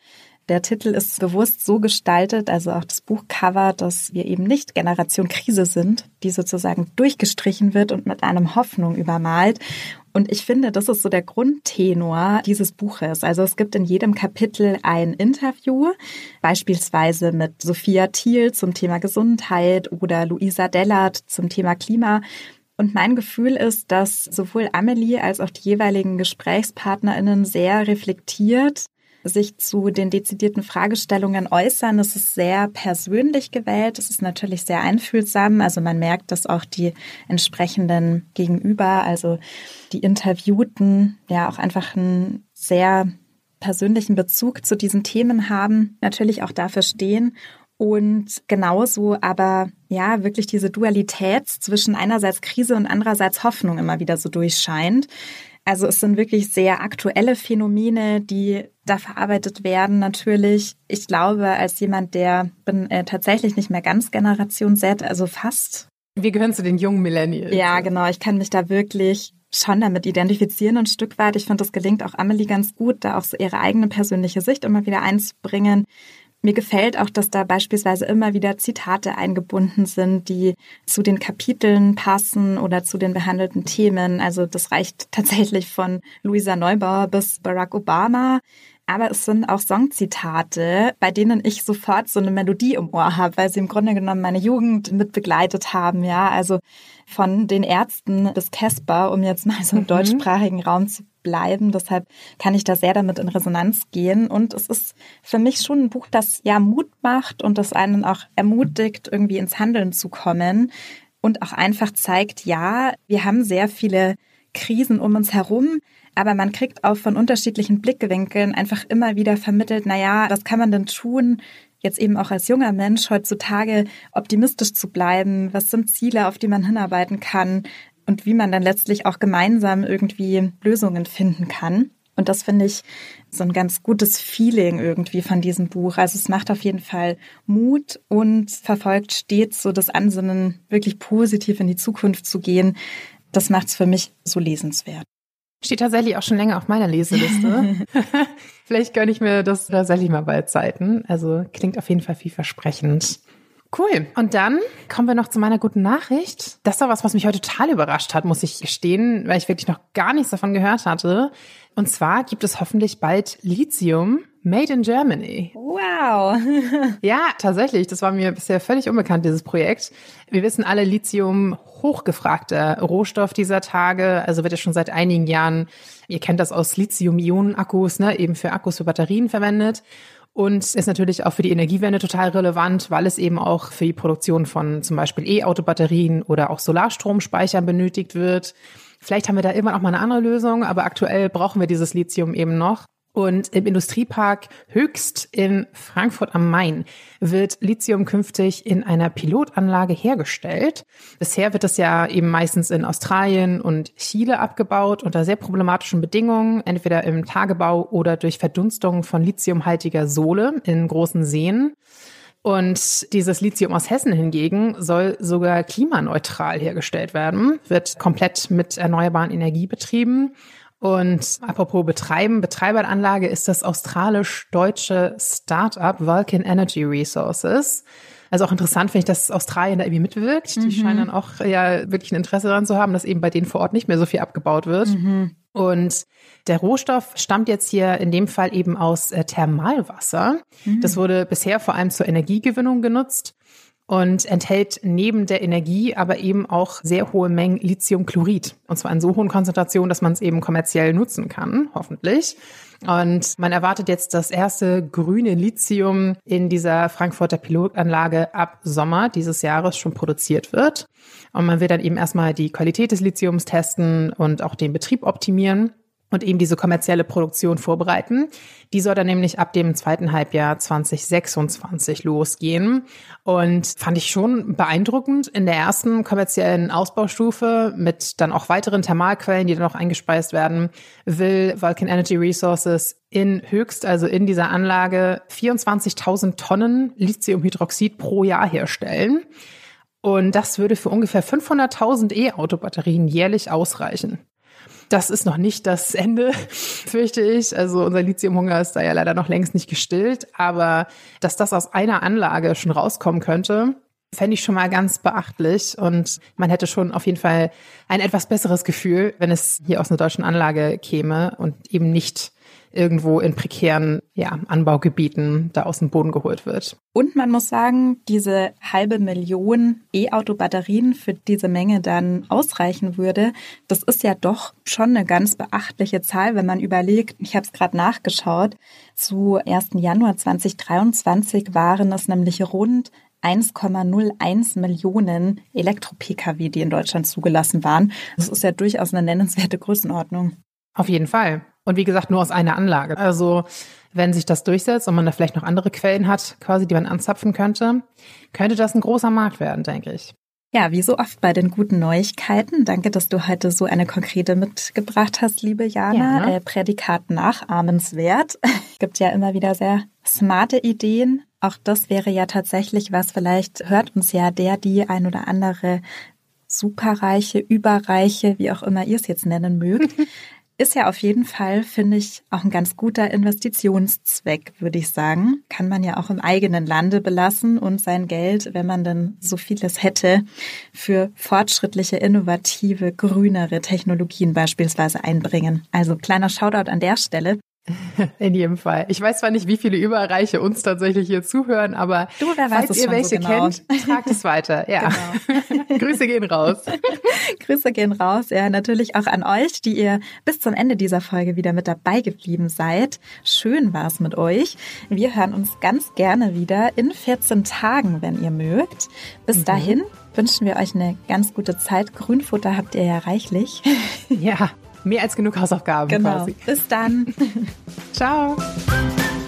Der Titel ist bewusst so gestaltet, also auch das Buchcover, dass wir eben nicht Generation Krise sind, die sozusagen durchgestrichen wird und mit einem Hoffnung übermalt. Und ich finde, das ist so der Grundtenor dieses Buches. Also es gibt in jedem Kapitel ein Interview, beispielsweise mit Sophia Thiel zum Thema Gesundheit oder Luisa Dellert zum Thema Klima. Und mein Gefühl ist, dass sowohl Amelie als auch die jeweiligen GesprächspartnerInnen sehr reflektiert sich zu den dezidierten Fragestellungen äußern. Es ist sehr persönlich gewählt. Es ist natürlich sehr einfühlsam. Also man merkt, dass auch die entsprechenden Gegenüber, also die Interviewten, ja auch einfach einen sehr persönlichen Bezug zu diesen Themen haben, natürlich auch dafür stehen. Und genauso aber, ja, wirklich diese Dualität zwischen einerseits Krise und andererseits Hoffnung immer wieder so durchscheint. Also es sind wirklich sehr aktuelle Phänomene, die da verarbeitet werden natürlich. Ich glaube, als jemand, der bin äh, tatsächlich nicht mehr ganz Generation Z, also fast. Wir gehören zu den jungen Millennials. Ja, genau. Ich kann mich da wirklich schon damit identifizieren ein Stück weit. Ich finde, das gelingt auch Amelie ganz gut, da auch so ihre eigene persönliche Sicht immer wieder einzubringen. Mir gefällt auch, dass da beispielsweise immer wieder Zitate eingebunden sind, die zu den Kapiteln passen oder zu den behandelten Themen. Also das reicht tatsächlich von Luisa Neubauer bis Barack Obama. Aber es sind auch Songzitate, bei denen ich sofort so eine Melodie im Ohr habe, weil sie im Grunde genommen meine Jugend mit begleitet haben. Ja, also von den Ärzten bis Casper, um jetzt mal so im mhm. deutschsprachigen Raum zu bleiben. Deshalb kann ich da sehr damit in Resonanz gehen. Und es ist für mich schon ein Buch, das ja Mut macht und das einen auch ermutigt, irgendwie ins Handeln zu kommen und auch einfach zeigt, ja, wir haben sehr viele Krisen um uns herum, aber man kriegt auch von unterschiedlichen Blickwinkeln einfach immer wieder vermittelt, naja, was kann man denn tun, jetzt eben auch als junger Mensch heutzutage optimistisch zu bleiben? Was sind Ziele, auf die man hinarbeiten kann? Und wie man dann letztlich auch gemeinsam irgendwie Lösungen finden kann. Und das finde ich so ein ganz gutes Feeling irgendwie von diesem Buch. Also es macht auf jeden Fall Mut und verfolgt stets so das Ansinnen, wirklich positiv in die Zukunft zu gehen. Das macht es für mich so lesenswert. Steht tatsächlich auch schon länger auf meiner Leseliste. Vielleicht gönne ich mir das tatsächlich mal bald Zeiten. Also klingt auf jeden Fall vielversprechend. Cool. Und dann kommen wir noch zu meiner guten Nachricht. Das war was, was mich heute total überrascht hat, muss ich gestehen, weil ich wirklich noch gar nichts davon gehört hatte. Und zwar gibt es hoffentlich bald Lithium made in Germany. Wow. Ja, tatsächlich. Das war mir bisher völlig unbekannt, dieses Projekt. Wir wissen alle, Lithium, hochgefragter Rohstoff dieser Tage. Also wird ja schon seit einigen Jahren, ihr kennt das aus Lithium-Ionen-Akkus, ne, eben für Akkus für Batterien verwendet. Und ist natürlich auch für die Energiewende total relevant, weil es eben auch für die Produktion von zum Beispiel E-Auto-Batterien oder auch Solarstromspeichern benötigt wird. Vielleicht haben wir da irgendwann auch mal eine andere Lösung, aber aktuell brauchen wir dieses Lithium eben noch. Und im Industriepark Höchst in Frankfurt am Main wird Lithium künftig in einer Pilotanlage hergestellt. Bisher wird das ja eben meistens in Australien und Chile abgebaut unter sehr problematischen Bedingungen, entweder im Tagebau oder durch Verdunstung von lithiumhaltiger Sohle in großen Seen. Und dieses Lithium aus Hessen hingegen soll sogar klimaneutral hergestellt werden, wird komplett mit erneuerbaren Energie betrieben. Und apropos Betreiben, Betreiber der Anlage ist das australisch-deutsche Start-up Vulcan Energy Resources. Also auch interessant finde ich, dass Australien da irgendwie mitwirkt. Die mhm. scheinen dann auch ja wirklich ein Interesse daran zu haben, dass eben bei denen vor Ort nicht mehr so viel abgebaut wird. Mhm. Und der Rohstoff stammt jetzt hier in dem Fall eben aus äh, Thermalwasser. Mhm. Das wurde bisher vor allem zur Energiegewinnung genutzt und enthält neben der Energie aber eben auch sehr hohe Mengen Lithiumchlorid. Und zwar in so hohen Konzentrationen, dass man es eben kommerziell nutzen kann, hoffentlich. Und man erwartet jetzt das erste grüne Lithium in dieser Frankfurter Pilotanlage ab Sommer dieses Jahres schon produziert wird. Und man will dann eben erstmal die Qualität des Lithiums testen und auch den Betrieb optimieren und eben diese kommerzielle Produktion vorbereiten. Die soll dann nämlich ab dem zweiten Halbjahr zwanzig sechsundzwanzig losgehen. Und fand ich schon beeindruckend in der ersten kommerziellen Ausbaustufe mit dann auch weiteren Thermalquellen, die dann auch eingespeist werden, will Vulcan Energy Resources in Höchst, also in dieser Anlage, vierundzwanzigtausend Tonnen Lithiumhydroxid pro Jahr herstellen. Und das würde für ungefähr fünfhunderttausend E-Auto-Batterien jährlich ausreichen. Das ist noch nicht das Ende, fürchte ich. Also unser Lithiumhunger ist da ja leider noch längst nicht gestillt. Aber dass das aus einer Anlage schon rauskommen könnte, fände ich schon mal ganz beachtlich. Und man hätte schon auf jeden Fall ein etwas besseres Gefühl, wenn es hier aus einer deutschen Anlage käme und eben nicht irgendwo in prekären ja, Anbaugebieten da aus dem Boden geholt wird. Und man muss sagen, diese halbe Million E-Auto-Batterien für diese Menge dann ausreichen würde, das ist ja doch schon eine ganz beachtliche Zahl, wenn man überlegt, ich habe es gerade nachgeschaut, zu ersten Januar zweitausenddreiundzwanzig waren es nämlich rund eins Komma null eins Millionen Elektro-Pkw, die in Deutschland zugelassen waren. Das ist ja durchaus eine nennenswerte Größenordnung. Auf jeden Fall. Und wie gesagt, nur aus einer Anlage. Also wenn sich das durchsetzt und man da vielleicht noch andere Quellen hat, quasi, die man anzapfen könnte, könnte das ein großer Markt werden, denke ich. Ja, wie so oft bei den guten Neuigkeiten. Danke, dass du heute so eine konkrete mitgebracht hast, liebe Jana. Ja, ne? äh, Prädikat nachahmenswert. Es gibt ja immer wieder sehr smarte Ideen. Auch das wäre ja tatsächlich was, vielleicht hört uns ja der, die ein oder andere Superreiche, Überreiche, wie auch immer ihr es jetzt nennen mögt. Ist ja auf jeden Fall, finde ich, auch ein ganz guter Investitionszweck, würde ich sagen. Kann man ja auch im eigenen Lande belassen und sein Geld, wenn man denn so vieles hätte, für fortschrittliche, innovative, grünere Technologien beispielsweise einbringen. Also kleiner Shoutout an der Stelle. In jedem Fall. Ich weiß zwar nicht, wie viele Überreiche uns tatsächlich hier zuhören, aber du, wer weiß falls ihr welche so genau. kennt, tragt es weiter. Ja. Genau. Grüße gehen raus. Grüße gehen raus, ja, natürlich auch an euch, die ihr bis zum Ende dieser Folge wieder mit dabei geblieben seid. Schön war es mit euch. Wir hören uns ganz gerne wieder in vierzehn Tagen, wenn ihr mögt. Bis mhm. dahin wünschen wir euch eine ganz gute Zeit. Grünfutter habt ihr ja reichlich. Ja. Mehr als genug Hausaufgaben genau. quasi. Bis dann. Ciao.